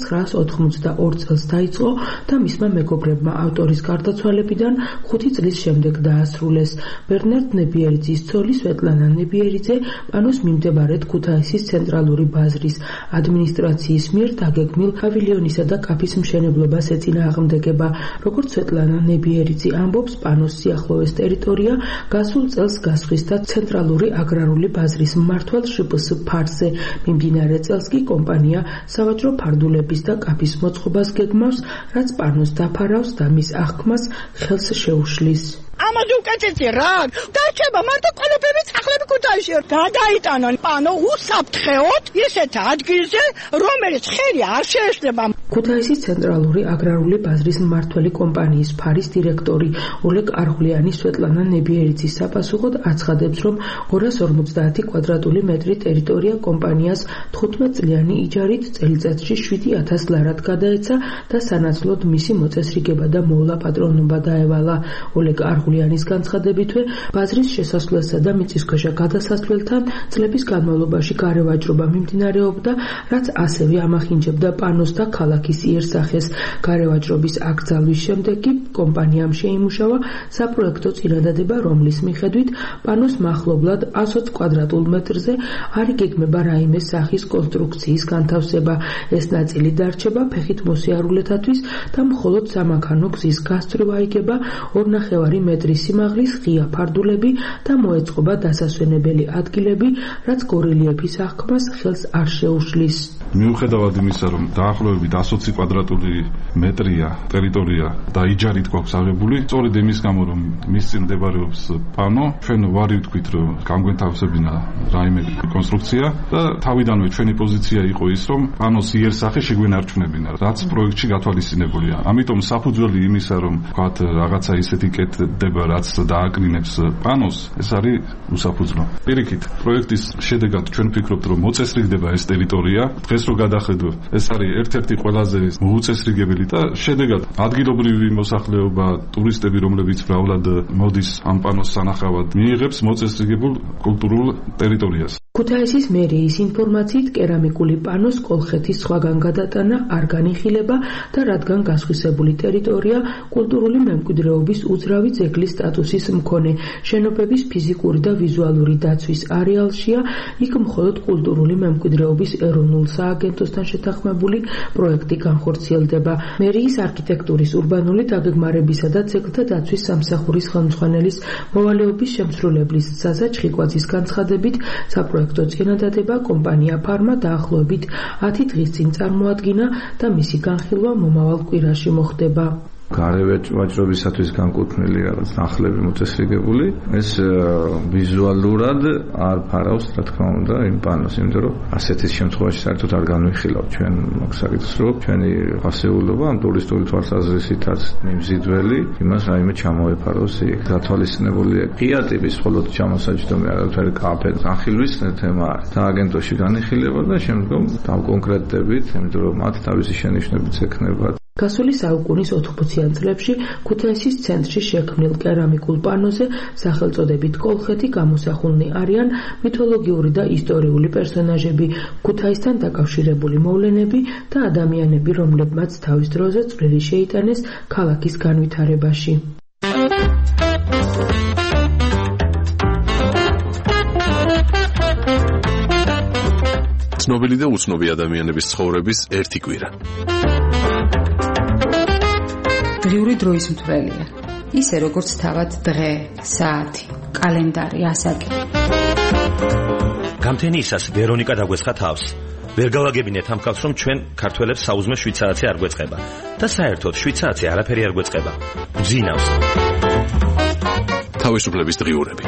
1982 წელს დაიწყო და მისმა მეგობრებმა ავტორის გარდაცვალებიდან 5 წლის შემდეგ დაასრულეს. ბერნარდ ნებიერიძის ცოლი სვეტლანა ნებიერიძე პანოს მიმდებარედ ქუთაისის ცენტრალური ბაზრის ადმინისტრაციის მიერ დაგეგმილ პავილიონისა და კაფის მშენებლობას ეწინააღმდეგება. როგორც სვეტლანა ნებიერიძე ამბობს, პანოს სიახლოვეს ტერიტორია გასულ წელს გასხვისდა ცენტრალური აგრარული ბაზრის მმართველ შპს ფარზე. მიმდინარე წელს კი კომპანია სავაჭრო ფარდულების და კაფის მოწყობას გეგმავს, რაც პანოს დაფარავს და მის აღქმას ხელს შეუშლის. ამაზე უკეთესი რა დარჩება მარტო ყველაფერი სახლები ქუთაისში გადაიტანონ პანო უსაფრთხოდ ისეთ ადგილზე, რომელიც ხელი არ შეეშლება. ქუთაისის ცენტრალური აგრარული ბაზრის მმართველი კომპანიის ფარის დირექტორი ოლეგ არღულიანი სვეტლანა ნებიერიძის საპასუხოდ აცხადებს, რომ 250 კვადრატული მეტრი ტერიტორია კომპანიას 15 წლიანი იჯარით წელიწადში 7,000 ლარად გადაეცა და სანაცვლოდ მისი მოწესრიგება და მოვლა პატრონობა დაევალა. ოლეგ არღულიანის განცხადებითვე, ბაზრის შესასვლელსა და მიწისქვეშა გადასასვლელთან წლების განმავლობაში გარევაჭრობა მიმდინარეობდა, რაც ასევე ამახინჯებდა პანოს და ქალაქ ქალაქის იერსახეს გარევაჭრობის აკრძალვის შემდეგ კი კომპანიამ შეიმუშავა საპროექტო წინადადება, რომლის მიხედვით პანოს მახლობლად 120 კვადრატულ მეტრზე არ იგეგმება რაიმე სახის კონსტრუქციის განთავსება. ეს ნაწილი დარჩება ფეხით მოსიარულეთათვის და მხოლოდ სამანქანო გზის გასწვრივ აიგება 2.5 მეტრის სიმაღლის ღია ფარდულები და მოეწყობა დასასვენებელი ადგილები, რაც გორელიეფის აღქმას ხელს არ შეუშლის. მიუხედავად იმისა, რომ დაახლოებით 120 კვადრატული მეტრია ტერიტორია და იჯარით გვაქვს აღებული, სწორედ იმის გამო, რომ მის წინ მდებარეობს პანო, ჩვენ ვარ ვთქვით, რომ განგვეთავსებინა რაიმე კონსტრუქცია და თავიდანვე ჩვენი პოზიცია იყო ის, რომ პანოს იერსახე შეგვენარჩუნებინა, რაც პროექტში გათვალისწინებულია. ამიტომ საფუძველი იმისა, რომ ვთქვათ რაღაცა ისეთი კეთდება, რაც დააკრინებს პანოს, ეს არის უსაფუძვლო. პირიქით, პროექტის შედეგად ჩვენ ვფიქრობთ, რომ მოწესრიგდება ეს ტერიტორია. დღეს რო გადახედო, ეს არის ერთ-ერთი ყველაზე მოუწესრიგებელი და შედეგად ადგილობრივი მოსახლეობა, ტურისტები, რომლებიც მრავლად მოდის ამ პანოს სანახავად, მიიღებს მოწესრიგებულ კულტურულ ტერიტორიას. ქუთაისის მერიის ინფორმაციით კერამიკული პანოს კოლხეთის სხვაგან გადატანა არ განიხილება და რადგან გასხვისებული ტერიტორია კულტურული მემკვიდრეობის უძრავი ძეგლის სტატუსის მქონე შენობების ფიზიკური და ვიზუალური დაცვის არეალშია, იქ მხოლოდ კულტურული მემკვიდრეობის ეროვნულ სააგენტოსთან შეთანხმებული პროექტი განხორციელდება. მერიის არქიტექტურის урბანული დაგეგმარებისა და ძეგლთა დაცვის სამსახურის ხელმძღვანელის მოვალეობის შემსრულებლის საზა ჩხიკვაძის განცხადებით, საპროექტო წინადადება კომპანია ფარმა დაახლოებით 10 დღის წინ წარმოადგინა და მისი განხილვა მომავალ კვირაში მოხდება. გარევაჭრობისათვის განკუთვნილი რაღაც ნახლები მოწესრიგებული, ეს ვიზუალურად არ ფარავს, რა თქმა უნდა, იმ პანოს, იმიტომ რომ ასეთის შემთხვევაში საერთოდ არ განვიხილავთ ჩვენ მაგსაკითხს, რომ ჩვენი ფასეულობა ამ ტურისტული თვალსაზრისითაც მიმზიდველი იმას რაიმე ჩამოეფაროს იქ. გათვალისწინებულია ღია ტიპის მხოლოდ ჩამოსაჯდომი არავითარი კაფე განხილვის თემა არის. სააგენტოში განიხილება და შემდგომ დავკონკრეტდებით, იმიტომ რომ მათ თავისი შენიშვნებიც ექნება. გასული საუკუნის 80-იან წლებში ქუთაისის ცენტრში შექმნილ კერამიკულ პანოზე სახელწოდებით კოლხეთი გამოსახულნი არიან მითოლოგიური და ისტორიული პერსონაჟები, ქუთაისთან დაკავშირებული მოვლენები და ადამიანები, რომლებმაც თავის დროზე წვლილი შეიტანეს ქალაქის განვითარებაში. ცნობილი და უცნობი ადამიანების ცხოვრების ერთი კვირა. დღიური დროის მთვრელია. ისე როგორც თავად დღე, საათი, კალენდარი, ასაკი. გამთენიისას ვერონიკა დაგვესხა თავს. ვერ გავაგებინეთ ამ კაცს, რომ ჩვენ ქართველებს საუზმე 7 საათი არ გვეწყება და საერთოდ 7 საათი არაფერი არ გვეწყება. გძინავს. თავისუფლების დღიურები.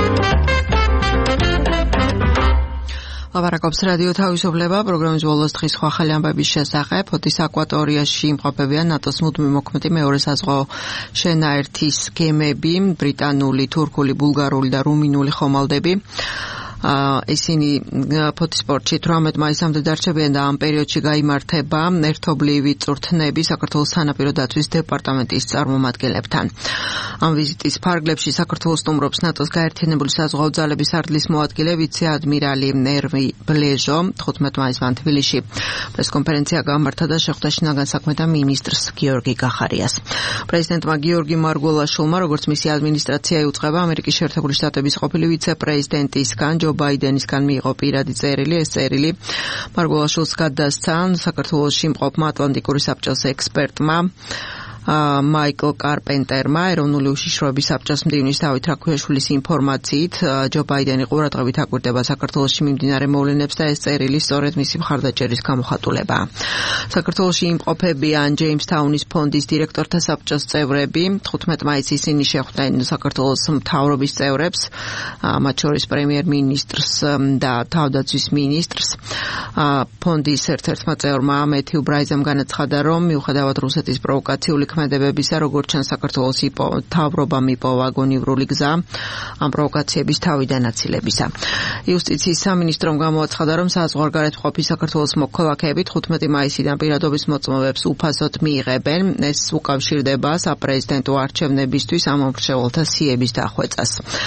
ლაპარაკობს რადიო თავისუფლება, პროგრამის ბოლოს დღის სხვა ახალი ამბების შესახებ. ფოთის აკვატორიაში იმყოფებიან ნატოს მუდმივ მოქმედი მეორე საზღვაო შენაერთის გემები, ბრიტანული, თურქული, ბულგარული და რუმინული ხომალდები. ისინი ფოთის პორტში 18 მაისამდე დარჩებიან და ამ პერიოდში გაიმართება ერთობლივი წვრთნები საქართველოს სანაპირო დაცვის დეპარტამენტის წარმომადგენლებთან. ამ ვიზიტის ფარგლებში საქართველოს სტუმრობს ნატოს გაერთიანებული საზღვაო ძალების სარდლის მოადგილე ვიცე-ადმირალი ერვი ბლეჟო 15 მაისს თბილისში პრესკონფერენცია გამართა და შეხვდა შინაგან საქმეთა მინისტრს გიორგი გახარიას. პრეზიდენტმა გიორგი მარგველაშვილმა, როგორც მისი ადმინისტრაცია იუწყება ამერიკის შეერთებული შტატების ყოფილი ვიცე-პრეზიდენტისგან ჯო ბაიდენისგან მიიღო პირადი წერილი. ეს წერილი მარგველაშვილს გადასცა საქართველოში მყოფმა ატლანტიკური საბჭოს ექსპერტმა მაიკლ კარპენტერმა. ეროვნული უშიშროების საბჭოს მდივნის დავით რაქვიაშვილის ინფორმაციით ჯო ბაიდენი ყურადღებით აკვირდება საქართველოში მიმდინარე მოვლენებს და ეს წერილი სწორედ მისი მხარდაჭერის გამოხატულებაა. საქართველოში იმყოფებიან ჯეიმსთაუნის ფონდის დირექტორთა საბჭოს წევრები. 15 მაისს ისინი შეხვდნენ საქართველოს მთავრობის წევრებს, მათ შორის პრემიერ-მინისტრს და თავდაცვის მინისტრს. ფონდის ერთ-ერთმა წევრმა მეთიუ ბრაიზამ განაცხადა, რომ მიუხედავად რუსეთის პროვოკაციული ქმედებებისა, როგორც ჩანს საქართველოს მთავრობამ იპოვა გონივრული გზა ამ პროვოკაციების თავიდან აცილებისა. იუსტიციის სამინისტრომ გამოაცხადა, რომ საზღვარგარეთ მყოფი საქართველოს მოქალაქეები 15 მაისიდან პირადობის მოწმობებს უფასოდ მიიღებენ. ეს უკავშირდება საპრეზიდენტო არჩევნებისთვის ამ მომხრეველთა სიების დახვეწას.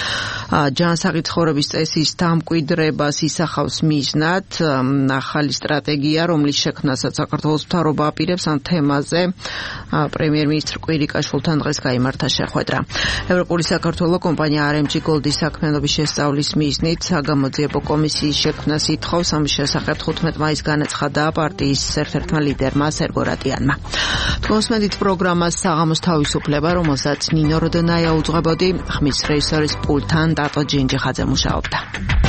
ჯანსაღი ცხოვრების წესის დამკვიდრებას ისახავს მიზნად ახალი სტრატეგია, რომლის შექმნასაც საქართველოს მთავრობა აპირებს. ამ თემაზე პრემიერ-მინისტრ კვირიკაშვილთან დღეს გაიმართა შეხვედრა. ევროპული საქართველოს კომპანია RMG Gold-ის საქმიანობის შესწავლის მიზნით საგამოძიებო კომისიის შექმნას ითხოვს. ამის შესახებ 15 მაისს განაცხადა პარტიის ერთ-ერთმა ლიდერმა სერგო რატიანმა. თქოსმედით პროგრამას საღამოს თავისუფლება, რომელსაც ნინო როდონაია უძღვებოდი, ხმის რეჟისორის პულტთან ტატო ჯინჯიხაძე მუშაობდა.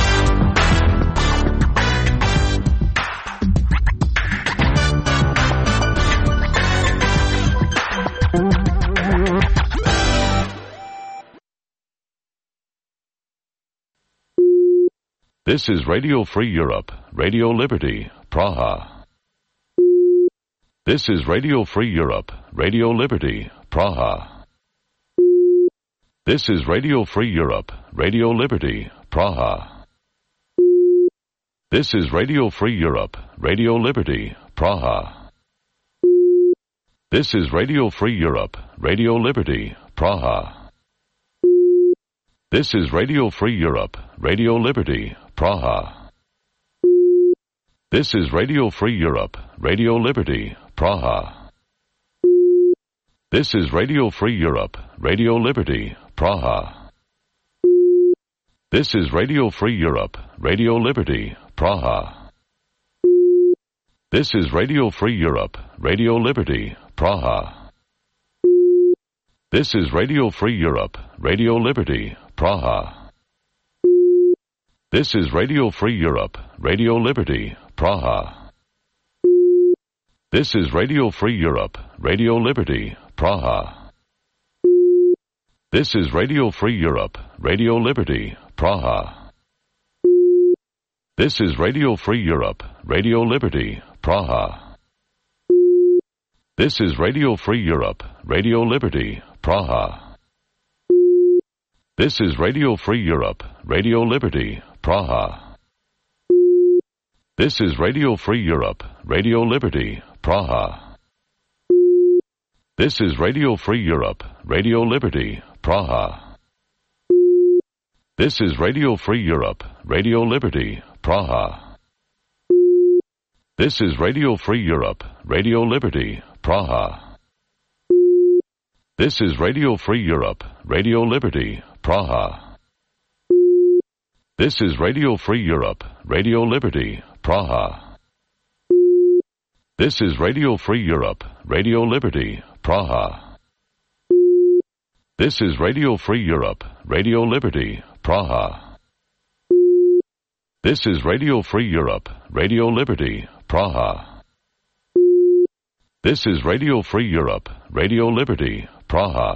This is Radio Free Europe, Radio Liberty, Praha. This is Radio Free Europe, Radio Liberty, Praha. This is Radio Free Europe, Radio Liberty, Praha. This is Radio Free Europe, Radio Liberty, Praha. This is Radio Free Europe, Radio Liberty, Praha. This is Radio Free Europe, Radio Liberty, Praha. This is Radio Free Europe, Radio Liberty, Praha. This is Radio Free Europe, Radio Liberty, Praha. This is Radio Free Europe, Radio Liberty, Praha. This is Radio Free Europe, Radio Liberty, Praha. This is Radio Free Europe, Radio Liberty, Praha. This is Radio Free Europe, Radio Liberty, Praha. This is Radio Free Europe, Radio Liberty, Praha. This is Radio Free Europe, Radio Liberty, Praha. This is Radio Free Europe, Radio Liberty, Praha. This is Radio Free Europe, Radio Liberty, Praha. This is Radio Free Europe, Radio Liberty, Praha. This is Radio Free Europe, Radio Liberty, Praha. This is Radio Free Europe, Radio Liberty, Praha. This is Radio Free Europe, Radio Liberty, Praha. This is Radio Free Europe, Radio Liberty, Praha. This is Radio Free Europe, Radio Liberty, Praha. This is Radio Free Europe, Radio Liberty, Praha. This is Radio Free Europe, Radio Liberty, Praha. This is Radio Free Europe, Radio Liberty, Praha. This is Radio Free Europe, Radio Liberty, Praha. This is Radio Free Europe, Radio Liberty, Praha.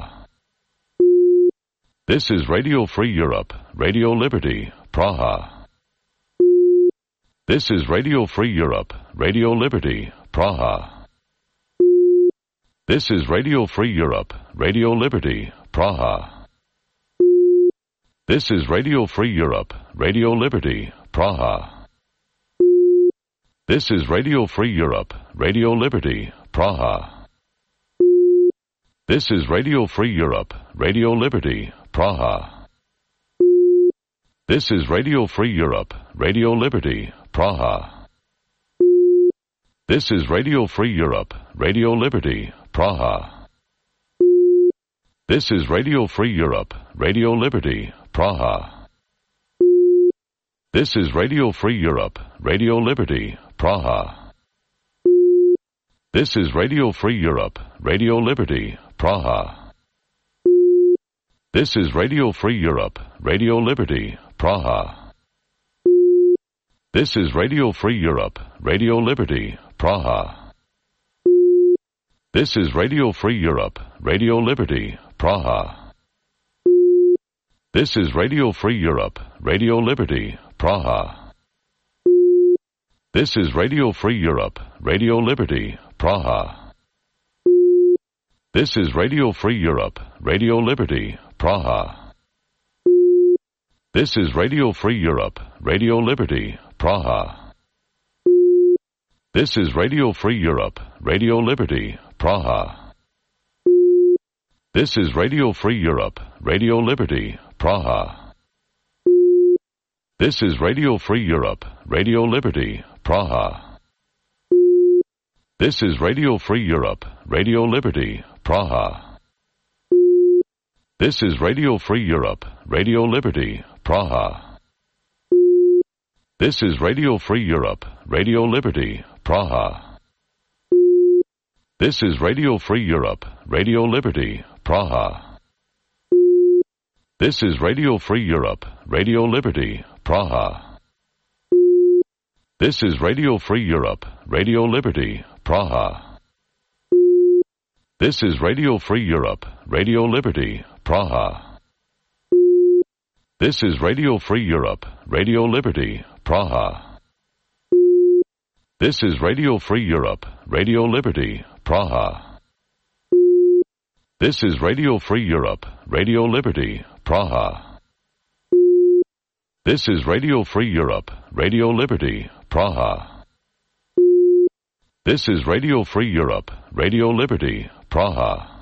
This is Radio Free Europe, Radio Liberty, Praha. This is Radio Free Europe, Radio Liberty, Praha. This is Radio Free Europe, Radio Liberty, Praha. This is Radio Free Europe, Radio Liberty, Praha. This is Radio Free Europe, Radio Liberty, Praha. This is Radio Free Europe, Radio Liberty, Praha. This is Radio Free Europe, Radio Liberty, Praha. This is Radio Free Europe, Radio Liberty, Praha. This is Radio Free Europe, Radio Liberty, Praha. This is Radio Free Europe, Radio Liberty, Praha. This is Radio Free Europe, Radio Liberty, Praha. This is Radio Free Europe, Radio Liberty, Praha. This is Radio Free Europe, Radio Liberty, Praha. This is Radio Free Europe, Radio Liberty, Praha. This is Radio Free Europe, Radio Liberty, Praha. This is Radio Free Europe, Radio Liberty, Praha. This is Radio Free Europe, Radio Liberty, Praha. This is Radio Free Europe, Radio Liberty, Praha. This is Radio Free Europe, Radio Liberty, Praha. This is Radio Free Europe, Radio Liberty, Praha. This is Radio Free Europe, Radio Liberty, Praha. This is Radio Free Europe, Radio Liberty, Praha. This is Radio Free Europe, Radio Liberty, Praha. This is Radio Free Europe, Radio Liberty, Praha. This is Radio Free Europe, Radio Liberty, Praha. This is Radio Free Europe, Radio Liberty, Praha. This is Radio Free Europe, Radio Liberty, Praha. This is Radio Free Europe, Radio Liberty, Praha. This is Radio Free Europe, Radio Liberty, Praha. This is Radio Free Europe, Radio Liberty, Praha. This is Radio Free Europe, Radio Liberty, Praha. This is Radio Free Europe, Radio Liberty, Praha. This is Radio Free Europe, Radio Liberty, Praha.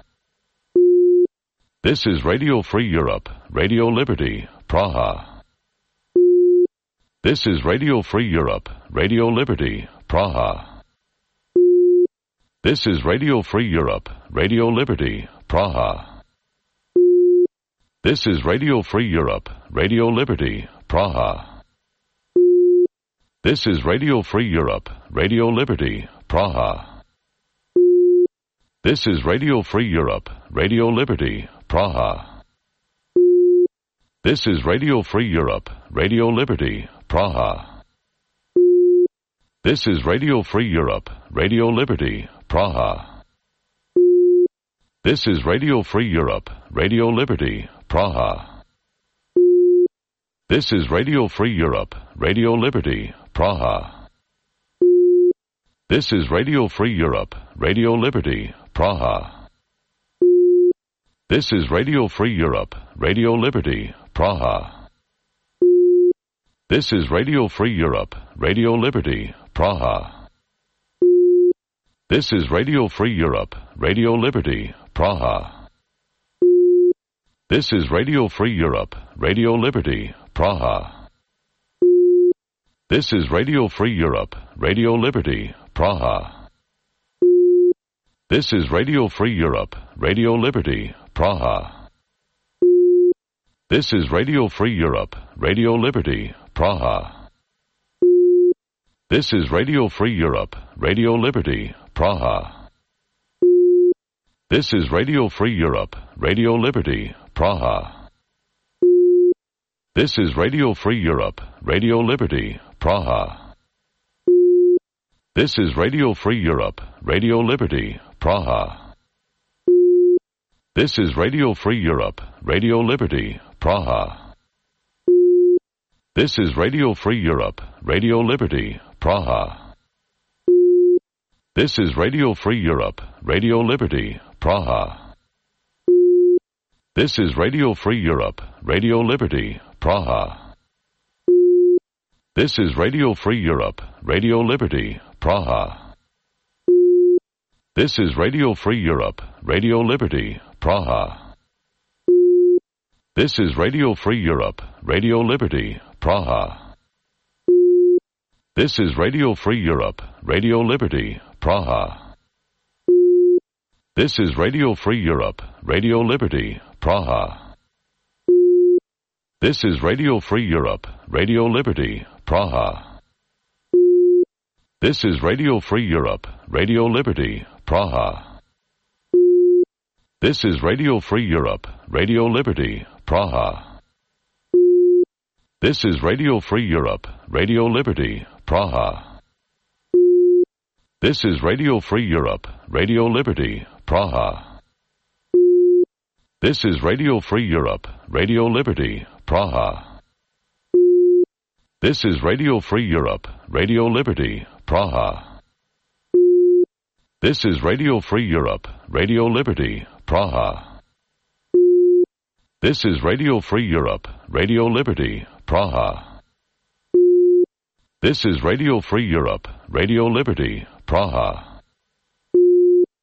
This is Radio Free Europe, Radio Liberty, Praha. This is Radio Free Europe, Radio Liberty, Praha. This is Radio Free Europe, Radio Liberty, Praha. This is Radio Free Europe, Radio Liberty, Praha. This is Radio Free Europe, Radio Liberty, Praha. This is Radio Free Europe, Radio Liberty, Praha. This is Radio Free Europe, Radio Liberty, Praha. This is Radio Free Europe, Radio Liberty, Praha. This is Radio Free Europe, Radio Liberty, Praha. This is Radio Free Europe, Radio Liberty, Praha. This is Radio Free Europe, Radio Liberty, Praha. This is Radio Free Europe, Radio Liberty, Praha. This is Radio Free Europe, Radio Liberty, Praha. This is Radio Free Europe, Radio Liberty, Praha. This is Radio Free Europe, Radio Liberty, Praha. This is Radio Free Europe, Radio Liberty, Praha. This is Radio Free Europe, Radio Liberty, Praha. This is Radio Free Europe, Radio Liberty, Praha. This is Radio Free Europe, Radio Liberty, Praha. This is Radio Free Europe, Radio Liberty, Praha. This is Radio Free Europe, Radio Liberty, Praha. This is Radio Free Europe, Radio Liberty, Praha. This is Radio Free Europe, Radio Liberty, Praha. This is Radio Free Europe, Radio Liberty, Praha. This is Radio Free Europe, Radio Liberty, Praha. This is Radio Free Europe, Radio Liberty, Praha. This is Radio Free Europe, Radio Liberty, Praha. This is Radio Free Europe, Radio Liberty, Praha. This is Radio Free Europe, Radio Liberty, Praha. This is Radio Free Europe, Radio Liberty, Praha. This is Radio Free Europe, Radio Liberty, Praha. This is Radio Free Europe, Radio Liberty, Praha. This is Radio Free Europe, Radio Liberty, Praha. This is Radio Free Europe, Radio Liberty, Praha. This is Radio Free Europe, Radio Liberty, Praha. This is Radio Free Europe, Radio Liberty, Praha. This is Radio Free Europe, Radio Liberty, Praha. This is Radio Free Europe, Radio Liberty, Praha. This is Radio Free Europe, Radio Liberty, Praha. This is Radio Free Europe, Radio Liberty, Praha. This is Radio Free Europe, Radio Liberty, Praha.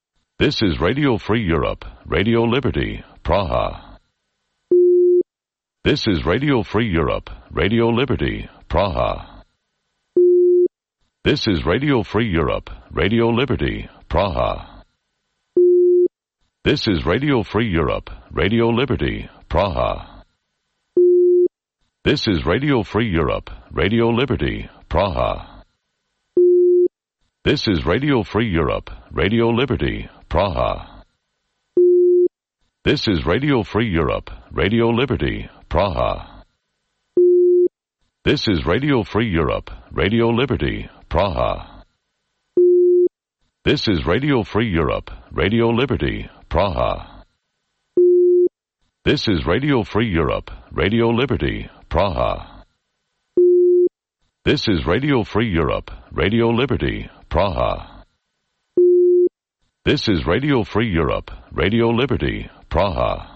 This is Radio Free Europe, Radio Liberty, Praha. This is Radio Free Europe, Radio Liberty, Praha. This is Radio Free Europe, Radio Liberty, Praha. This is Radio Free Europe, Radio Liberty, Praha. This is Radio Free Europe, Radio Liberty, Praha. This is Radio Free Europe, Radio Liberty, Praha. This is Radio Free Europe, Radio Liberty, Praha. This is Radio Free Europe, Radio Liberty, Praha. This is Radio Free Europe, Radio Liberty, Praha. This is Radio Free Europe, Radio Liberty, Praha. This is Radio Free Europe, Radio Liberty, Praha. This is Radio Free Europe, Radio Liberty, Praha.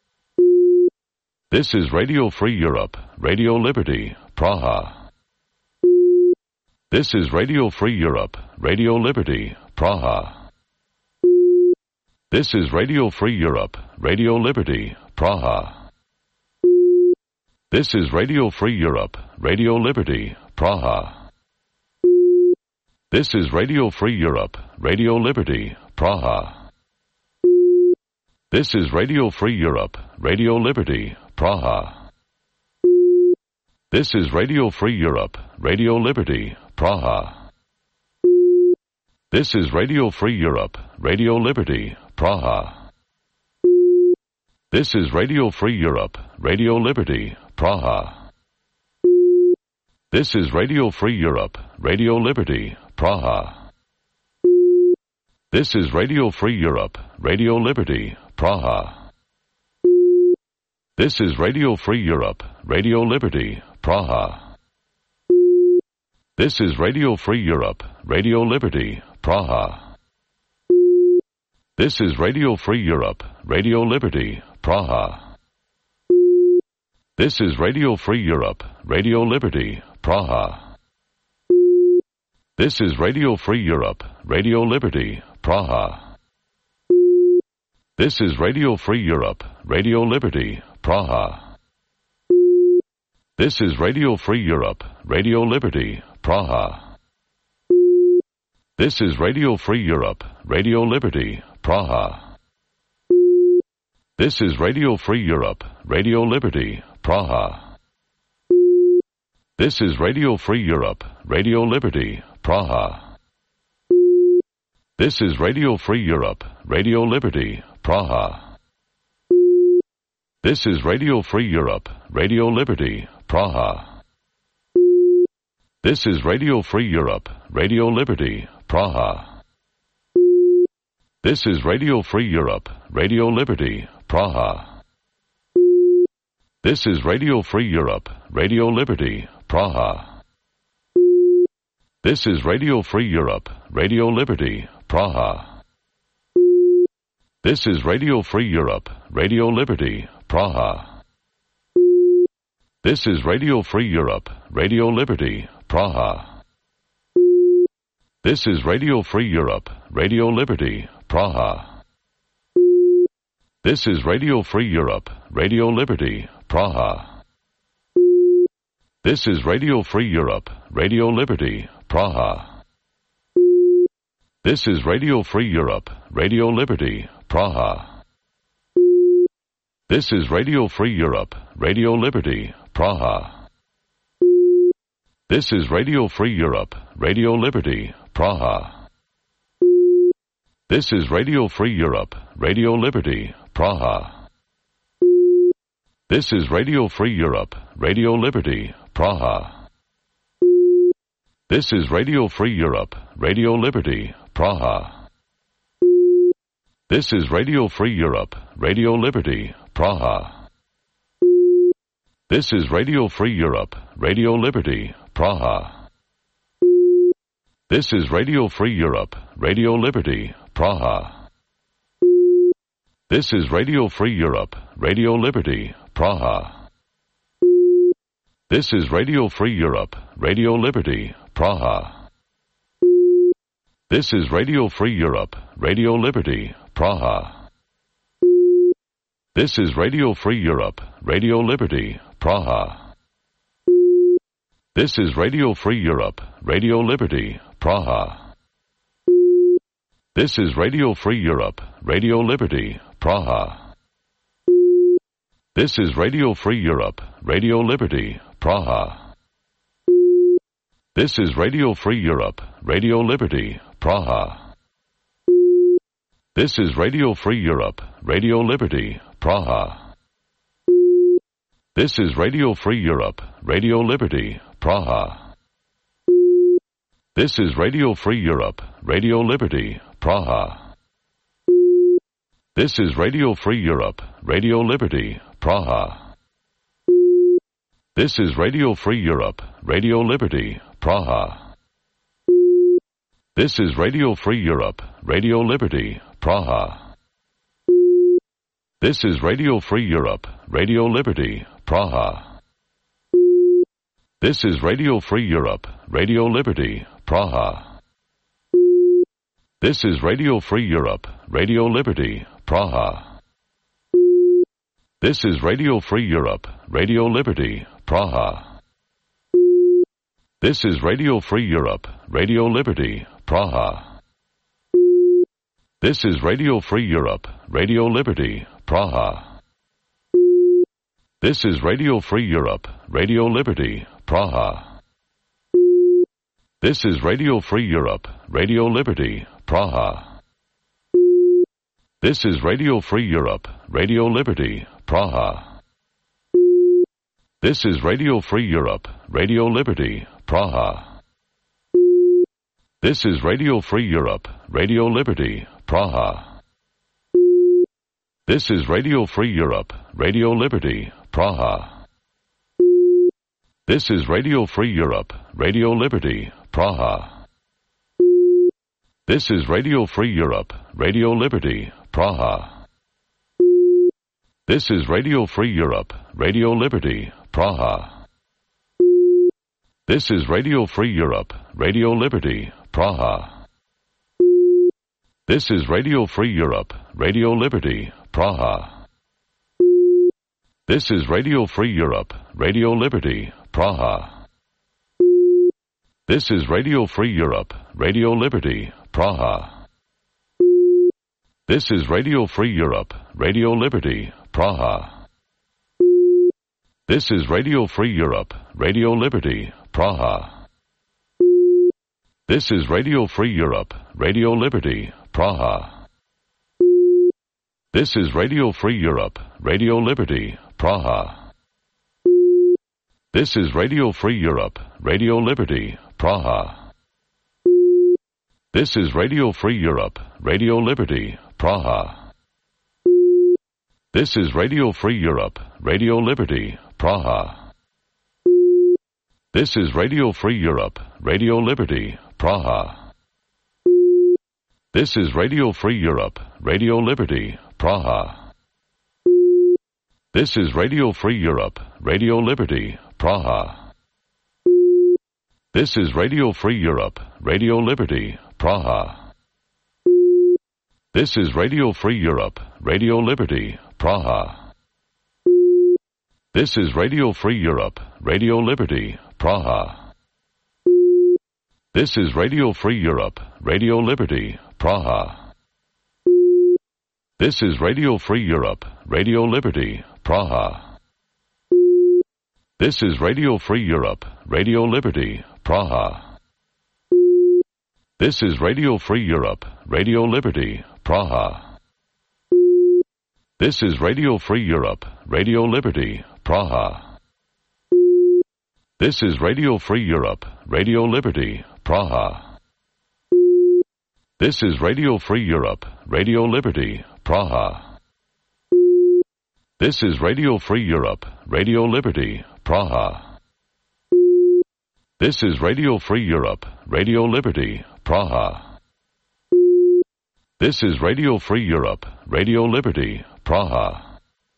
This is Radio Free Europe, Radio Liberty, Praha. This is Radio Free Europe, Radio Liberty, Praha. This is Radio Free Europe, Radio Liberty, Praha. This is Radio Free Europe, Radio Liberty, Praha. This is Radio Free Europe, Radio Liberty, Praha. This is Radio Free Europe, Radio Liberty, Praha. This is Radio Free Europe, Radio Liberty, Praha. This is Radio Free Europe, Radio Liberty, Praha. This is Radio Free Europe, Radio Liberty, Praha. This is Radio Free Europe, Radio Liberty, Praha. This is Radio Free Europe, Radio Liberty, Praha. This is Radio Free Europe, Radio Liberty, Praha. This is Radio Free Europe, Radio Liberty, Praha. This is Radio Free Europe, Radio Liberty, Praha. This is Radio Free Europe, Radio Liberty, Praha. This is Radio Free Europe, Radio Liberty, Praha. This is Radio Free Europe, Radio Liberty, Praha. This is Radio Free Europe, Radio Liberty, Praha. This is Radio Free Europe, Radio Liberty, Praha. This is Radio Free Europe, Radio Liberty, Praha. This is Radio Free Europe, Radio Liberty, Praha. This is Radio Free Europe, Radio Liberty, Praha. This is Radio Free Europe, Radio Liberty, Praha. This is Radio Free Europe, Radio Liberty, Praha. This is Radio Free Europe, Radio Liberty, Praha. This is Radio Free Europe, Radio Liberty, Praha. This is Radio Free Europe, Radio Liberty, Praha. This is Radio Free Europe, Radio Liberty, Praha. This is Radio Free Europe, Radio Liberty, Praha. This is Radio Free Europe, Radio Liberty, Praha. This is Radio Free Europe, Radio Liberty, Praha. This is Radio Free Europe, Radio Liberty, Praha. This is Radio Free Europe, Radio Liberty, Praha. This is Radio Free Europe, Radio Liberty, Praha. This is Radio Free Europe, Radio Liberty, Praha. This is Radio Free Europe, Radio Liberty, Praha. This is Radio Free Europe, Radio Liberty, Praha. This is Radio Free Europe, Radio Liberty, Praha. This is Radio Free Europe, Radio Liberty, Praha. This is Radio Free Europe, Radio Liberty, Praha. This is Radio Free Europe, Radio Liberty, Praha. This is Radio Free Europe, Radio Liberty, Praha. This is Radio Free Europe, Radio Liberty, Praha. This is Radio Free Europe, Radio Liberty, Praha. This is Radio Free Europe, Radio Liberty, Praha. This is Radio Free Europe, Radio Liberty, Praha. This is Radio Free Europe, Radio Liberty, Praha. This is Radio Free Europe, Radio Liberty, Praha. This is Radio Free Europe, Radio Liberty, Praha. This is Radio Free Europe, Radio Liberty, Praha. This is Radio Free Europe, Radio Liberty, Praha. This is Radio Free Europe, Radio Liberty, Praha. This is Radio Free Europe, Radio Liberty, Praha. This is Radio Free Europe, Radio Liberty, Praha. This is Radio Free Europe, Radio Liberty, Praha. This is Radio Free Europe, Radio Liberty, Praha. This is Radio Free Europe, Radio Liberty, Praha. This is Radio Free Europe, Radio Liberty, Praha. This is Radio Free Europe, Radio Liberty, Praha. This is Radio Free Europe, Radio Liberty, Praha. This is Radio Free Europe, Radio Liberty, Praha. This is Radio Free Europe, Radio Liberty, Praha. This is Radio Free Europe, Radio Liberty, Praha. This is Radio Free Europe, Radio Liberty, Praha. This is Radio Free Europe, Radio Liberty, Praha. This is Radio Free Europe, Radio Liberty, Praha. This is Radio Free Europe, Radio Liberty, Praha. This is Radio Free Europe, Radio Liberty, Praha. This is Radio Free Europe, Radio Liberty, Praha. This is Radio Free Europe, Radio Liberty, Praha. This is Radio Free Europe, Radio Liberty, Praha. This is Radio Free Europe, Radio Liberty, Praha. This is Radio Free Europe, Radio Liberty, Praha. This is Radio Free Europe, Radio Liberty, Praha. This is Radio Free Europe, Radio Liberty, Praha. This is Radio Free Europe, Radio Liberty, Praha. This is Radio Free Europe, Radio Liberty, Praha. This is Radio Free Europe, Radio Liberty, Praha. This is Radio Free Europe, Radio Liberty, Praha. This is Radio Free Europe, Radio Liberty, Praha. This is Radio Free Europe, Radio Liberty, Praha. This is Radio Free Europe, Radio Liberty, Praha. This is Radio Free Europe, Radio Liberty, Praha. This is Radio Free Europe, Radio Liberty, Praha. This is Radio Free Europe, Radio Liberty, Praha. This is Radio Free Europe, Radio Liberty, Praha. This is Radio Free Europe, Radio Liberty, Praha. This is Radio Free Europe, Radio Liberty, Praha. This is Radio Free Europe, Radio Liberty, Praha. This is Radio Free Europe, Radio Liberty, Praha. This is Radio Free Europe, Radio Liberty, Praha. This is Radio Free Europe, Radio Liberty, Praha. This is Radio Free Europe, Radio Liberty, Praha. This is Radio Free Europe, Radio Liberty, Praha. This is Radio Free Europe, Radio Liberty, Praha. This is Radio Free Europe, Radio Liberty, Praha. This is Radio Free Europe, Radio Liberty, Praha.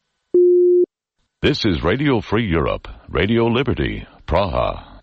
This is Radio Free Europe, Radio Liberty, Praha.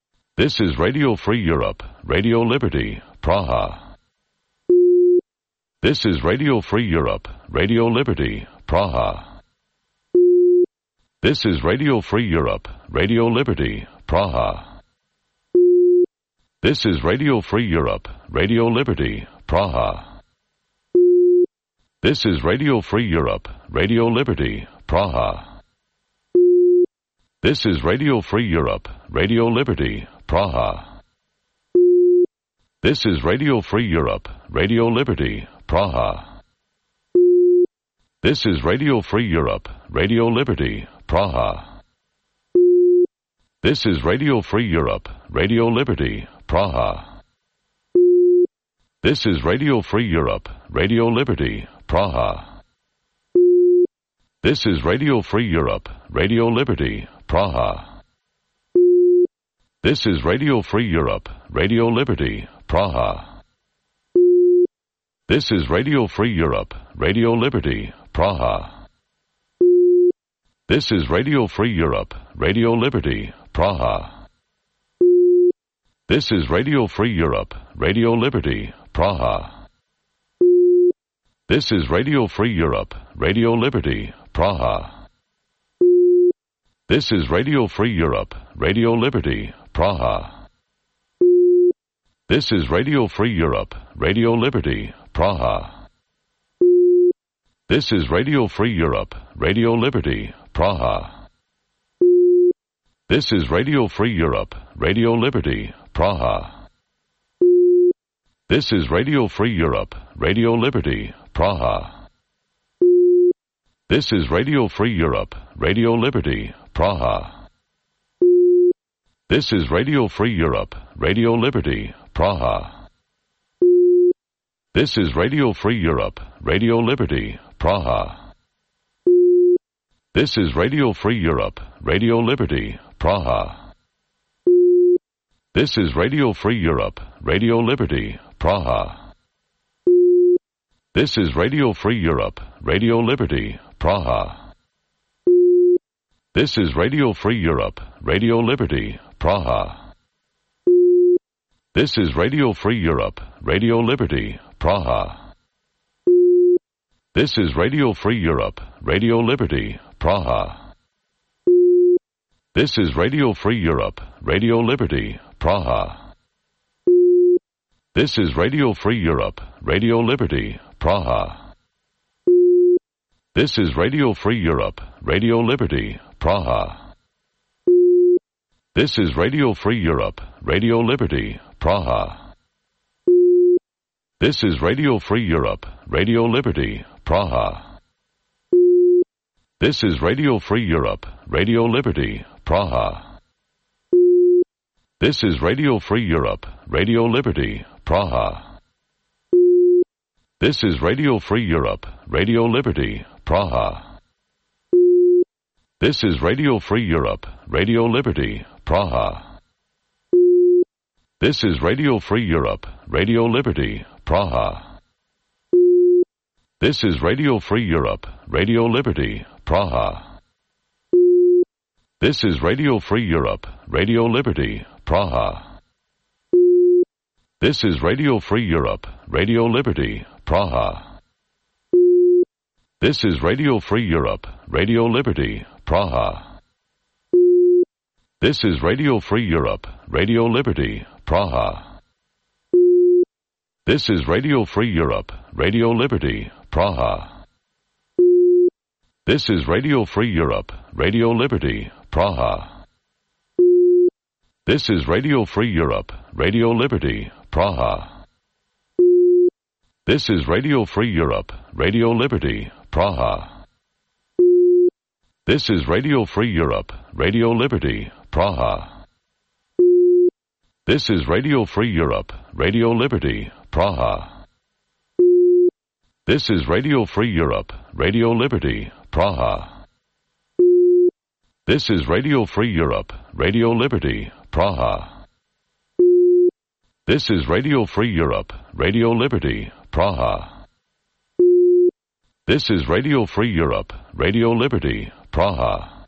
This is Radio Free Europe, Radio Liberty, Praha. This is Radio Free Europe, Radio Liberty, Praha. This is Radio Free Europe, Radio Liberty, Praha. This is Radio Free Europe, Radio Liberty, Praha. This is Radio Free Europe, Radio Liberty, Praha. This is Radio Free Europe, Radio Liberty, Praha. This is Radio Free Europe, Radio Liberty, Praha. This is Radio Free Europe, Radio Liberty, Praha. This is Radio Free Europe, Radio Liberty, Praha. This is Radio Free Europe, Radio Liberty, Praha. This is Radio Free Europe, Radio Liberty, Praha. This is Radio Free Europe, Radio Liberty, Praha. This is Radio Free Europe, Radio Liberty, Praha. This is Radio Free Europe, Radio Liberty, Praha. This is Radio Free Europe, Radio Liberty, Praha. This is Radio Free Europe, Radio Liberty, Praha. This is Radio Free Europe, Radio Liberty, Praha. This is Radio Free Europe, Radio Liberty, Praha. This is Radio Free Europe, Radio Liberty, Praha. This is Radio Free Europe, Radio Liberty, Praha. This is Radio Free Europe, Radio Liberty, Praha. This is Radio Free Europe, Radio Liberty, Praha. This is Radio Free Europe, Radio Liberty, Praha. This is Radio Free Europe, Radio Liberty, Praha. This is Radio Free Europe, Radio Liberty, Praha. This is Radio Free Europe, Radio Liberty, Praha. This is Radio Free Europe, Radio Liberty, Praha. This is Radio Free Europe, Radio Liberty, Praha. This is Radio Free Europe, Radio Liberty, Praha. This is Radio Free Europe, Radio Liberty, Praha. This is Radio Free Europe, Radio Liberty, Praha. This is Radio Free Europe, Radio Liberty, Praha. This is Radio Free Europe, Radio Liberty, Praha. This is Radio Free Europe, Radio Liberty, Praha. This is Radio Free Europe, Radio Liberty, Praha. This is Radio Free Europe, Radio Liberty, Praha. This is Radio Free Europe, Radio Liberty, Praha. This is Radio Free Europe, Radio Liberty, Praha. This is Radio Free Europe, Radio Liberty, Praha. This is Radio Free Europe, Radio Liberty, Praha. This is Radio Free Europe, Radio Liberty, Praha. This is Radio Free Europe, Radio Liberty, Praha. This is Radio Free Europe, Radio Liberty, Praha. This is Radio Free Europe, Radio Liberty, Praha. This is Radio Free Europe, Radio Liberty, Praha. This is Radio Free Europe, Radio Liberty, Praha. This is Radio Free Europe, Radio Liberty, Praha. This is Radio Free Europe, Radio Liberty, Praha. This is Radio Free Europe, Radio Liberty, Praha. This is Radio Free Europe, Radio Liberty, Praha. This is Radio Free Europe, Radio Liberty, Praha. This is Radio Free Europe, Radio Liberty, Praha. This is Radio Free Europe, Radio Liberty, Praha. This is Radio Free Europe, Radio Liberty, Praha. This is Radio Free Europe, Radio Liberty, Praha.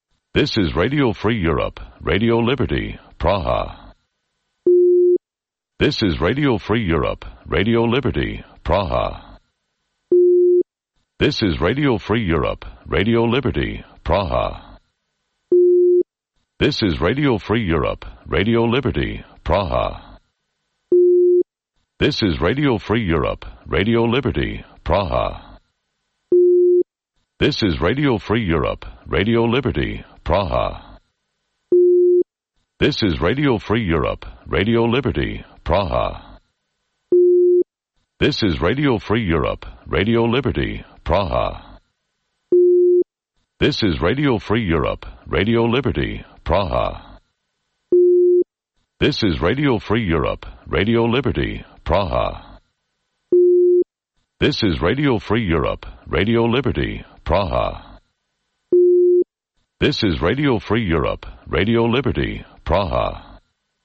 This is Radio Free Europe, Radio Liberty, Praha. This is Radio Free Europe, Radio Liberty, Praha. This is Radio Free Europe, Radio Liberty, Praha. This is Radio Free Europe, Radio Liberty, Praha. This is Radio Free Europe, Radio Liberty, Praha. This is Radio Free Europe, Radio Liberty, Praha. This is Radio Free Europe, Radio Liberty, Praha. This is Radio Free Europe, Radio Liberty, Praha. This is Radio Free Europe, Radio Liberty, Praha. This is Radio Free Europe, Radio Liberty, Praha. This is Radio Free Europe, Radio Liberty, Praha. This is Radio Free Europe, Radio Liberty, Praha.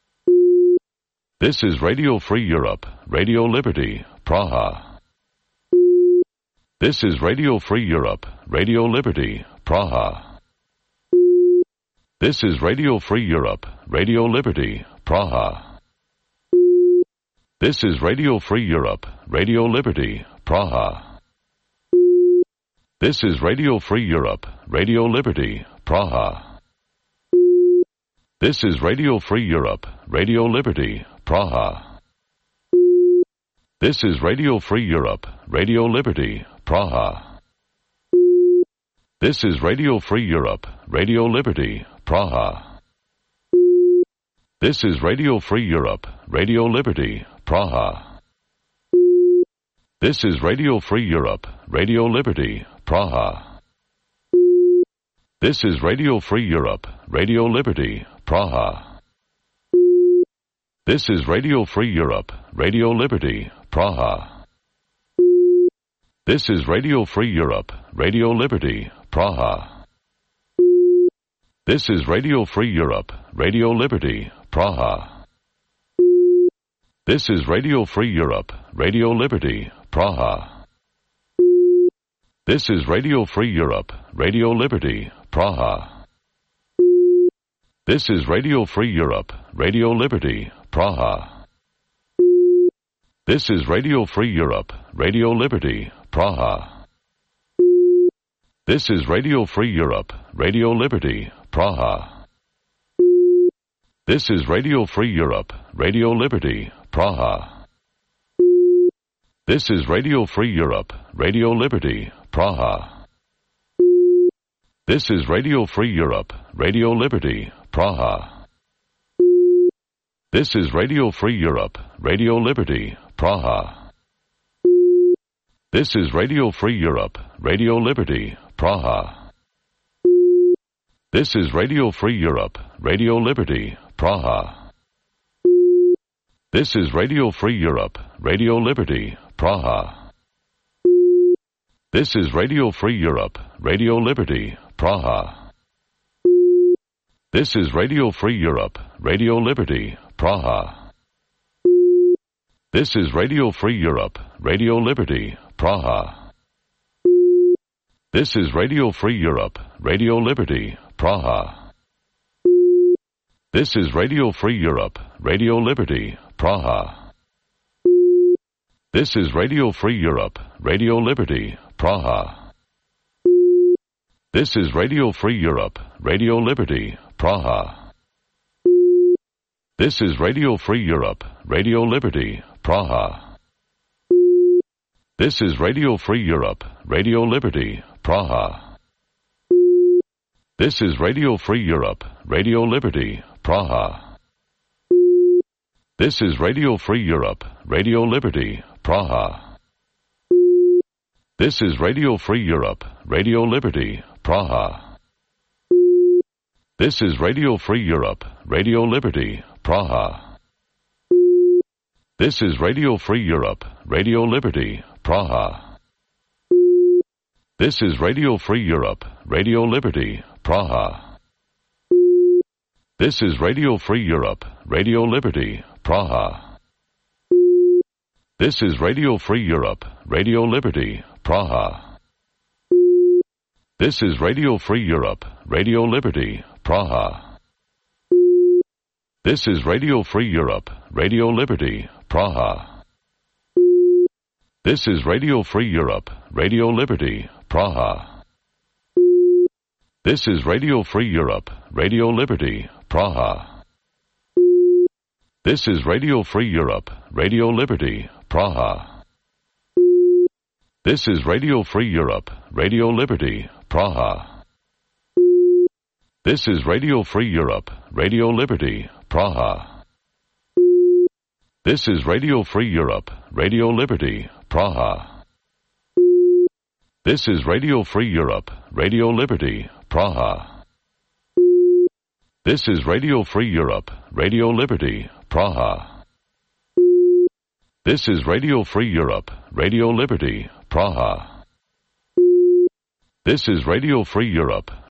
This is Radio Free Europe, Radio Liberty, Praha. This is Radio Free Europe, Radio Liberty, Praha. This is Radio Free Europe, Radio Liberty, Praha. This is Radio Free Europe, Radio Liberty, Praha. This is Radio Free Europe, Radio Liberty, Praha. This is Radio Free Europe, Radio Liberty, Praha. This is Radio Free Europe, Radio Liberty, Praha. This is Radio Free Europe, Radio Liberty, Praha. This is Radio Free Europe, Radio Liberty, Praha. This is Radio Free Europe, Radio Liberty, Praha. This is Radio Free Europe, Radio Liberty, Praha. This is Radio Free Europe, Radio Liberty, Praha. This is Radio Free Europe, Radio Liberty, Praha. This is Radio Free Europe, Radio Liberty, Praha. This is Radio Free Europe, Radio Liberty, Praha. This is Radio Free Europe, Radio Liberty, Praha. This is Radio Free Europe, Radio Liberty, Praha. This is Radio Free Europe, Radio Liberty, Praha. This is Radio Free Europe, Radio Liberty, Praha. This is Radio Free Europe, Radio Liberty, Praha. This is Radio Free Europe, Radio Liberty, Praha. This is Radio Free Europe, Radio Liberty, Praha. This is Radio Free Europe, Radio Liberty, Praha. This is Radio Free Europe, Radio Liberty, Praha. This is Radio Free Europe, Radio Liberty, Praha. This is Radio Free Europe, Radio Liberty, Praha. This is Radio Free Europe, Radio Liberty, Praha. This is Radio Free Europe, Radio Liberty, Praha. This is Radio Free Europe, Radio Liberty, Praha. This is Radio Free Europe, Radio Liberty, Praha. This is Radio Free Europe, Radio Liberty, Praha. This is Radio Free Europe, Radio Liberty, Praha. This is Radio Free Europe, Radio Liberty, Praha. This is Radio Free Europe, Radio Liberty, Praha. This is Radio Free Europe, Radio Liberty, Praha. This is Radio Free Europe, Radio Liberty, Praha. This is Radio Free Europe, Radio Liberty, Praha. This is Radio Free Europe, Radio Liberty, Praha. This is Radio Free Europe, Radio Liberty, Praha. This is Radio Free Europe, Radio Liberty, Praha. This is Radio Free Europe, Radio Liberty, Praha. This is Radio Free Europe, Radio Liberty, Praha. This is Radio Free Europe, Radio Liberty, Praha. This is Radio Free Europe, Radio Liberty, Praha. This is Radio Free Europe, Radio Liberty, Praha. This is Radio Free Europe, Radio Liberty, Praha. This is Radio Free Europe, Radio Liberty, Praha. This is Radio Free Europe, Radio Liberty, Praha. This is Radio Free Europe, Radio Liberty, Praha. This is Radio Free Europe, Radio Liberty, Praha. This is Radio Free Europe, Radio Liberty, Praha. This is Radio Free Europe, Radio Liberty, Praha. This is Radio Free Europe, Radio Liberty, Praha. This is Radio Free Europe, Radio Liberty, Praha. This is Radio Free Europe,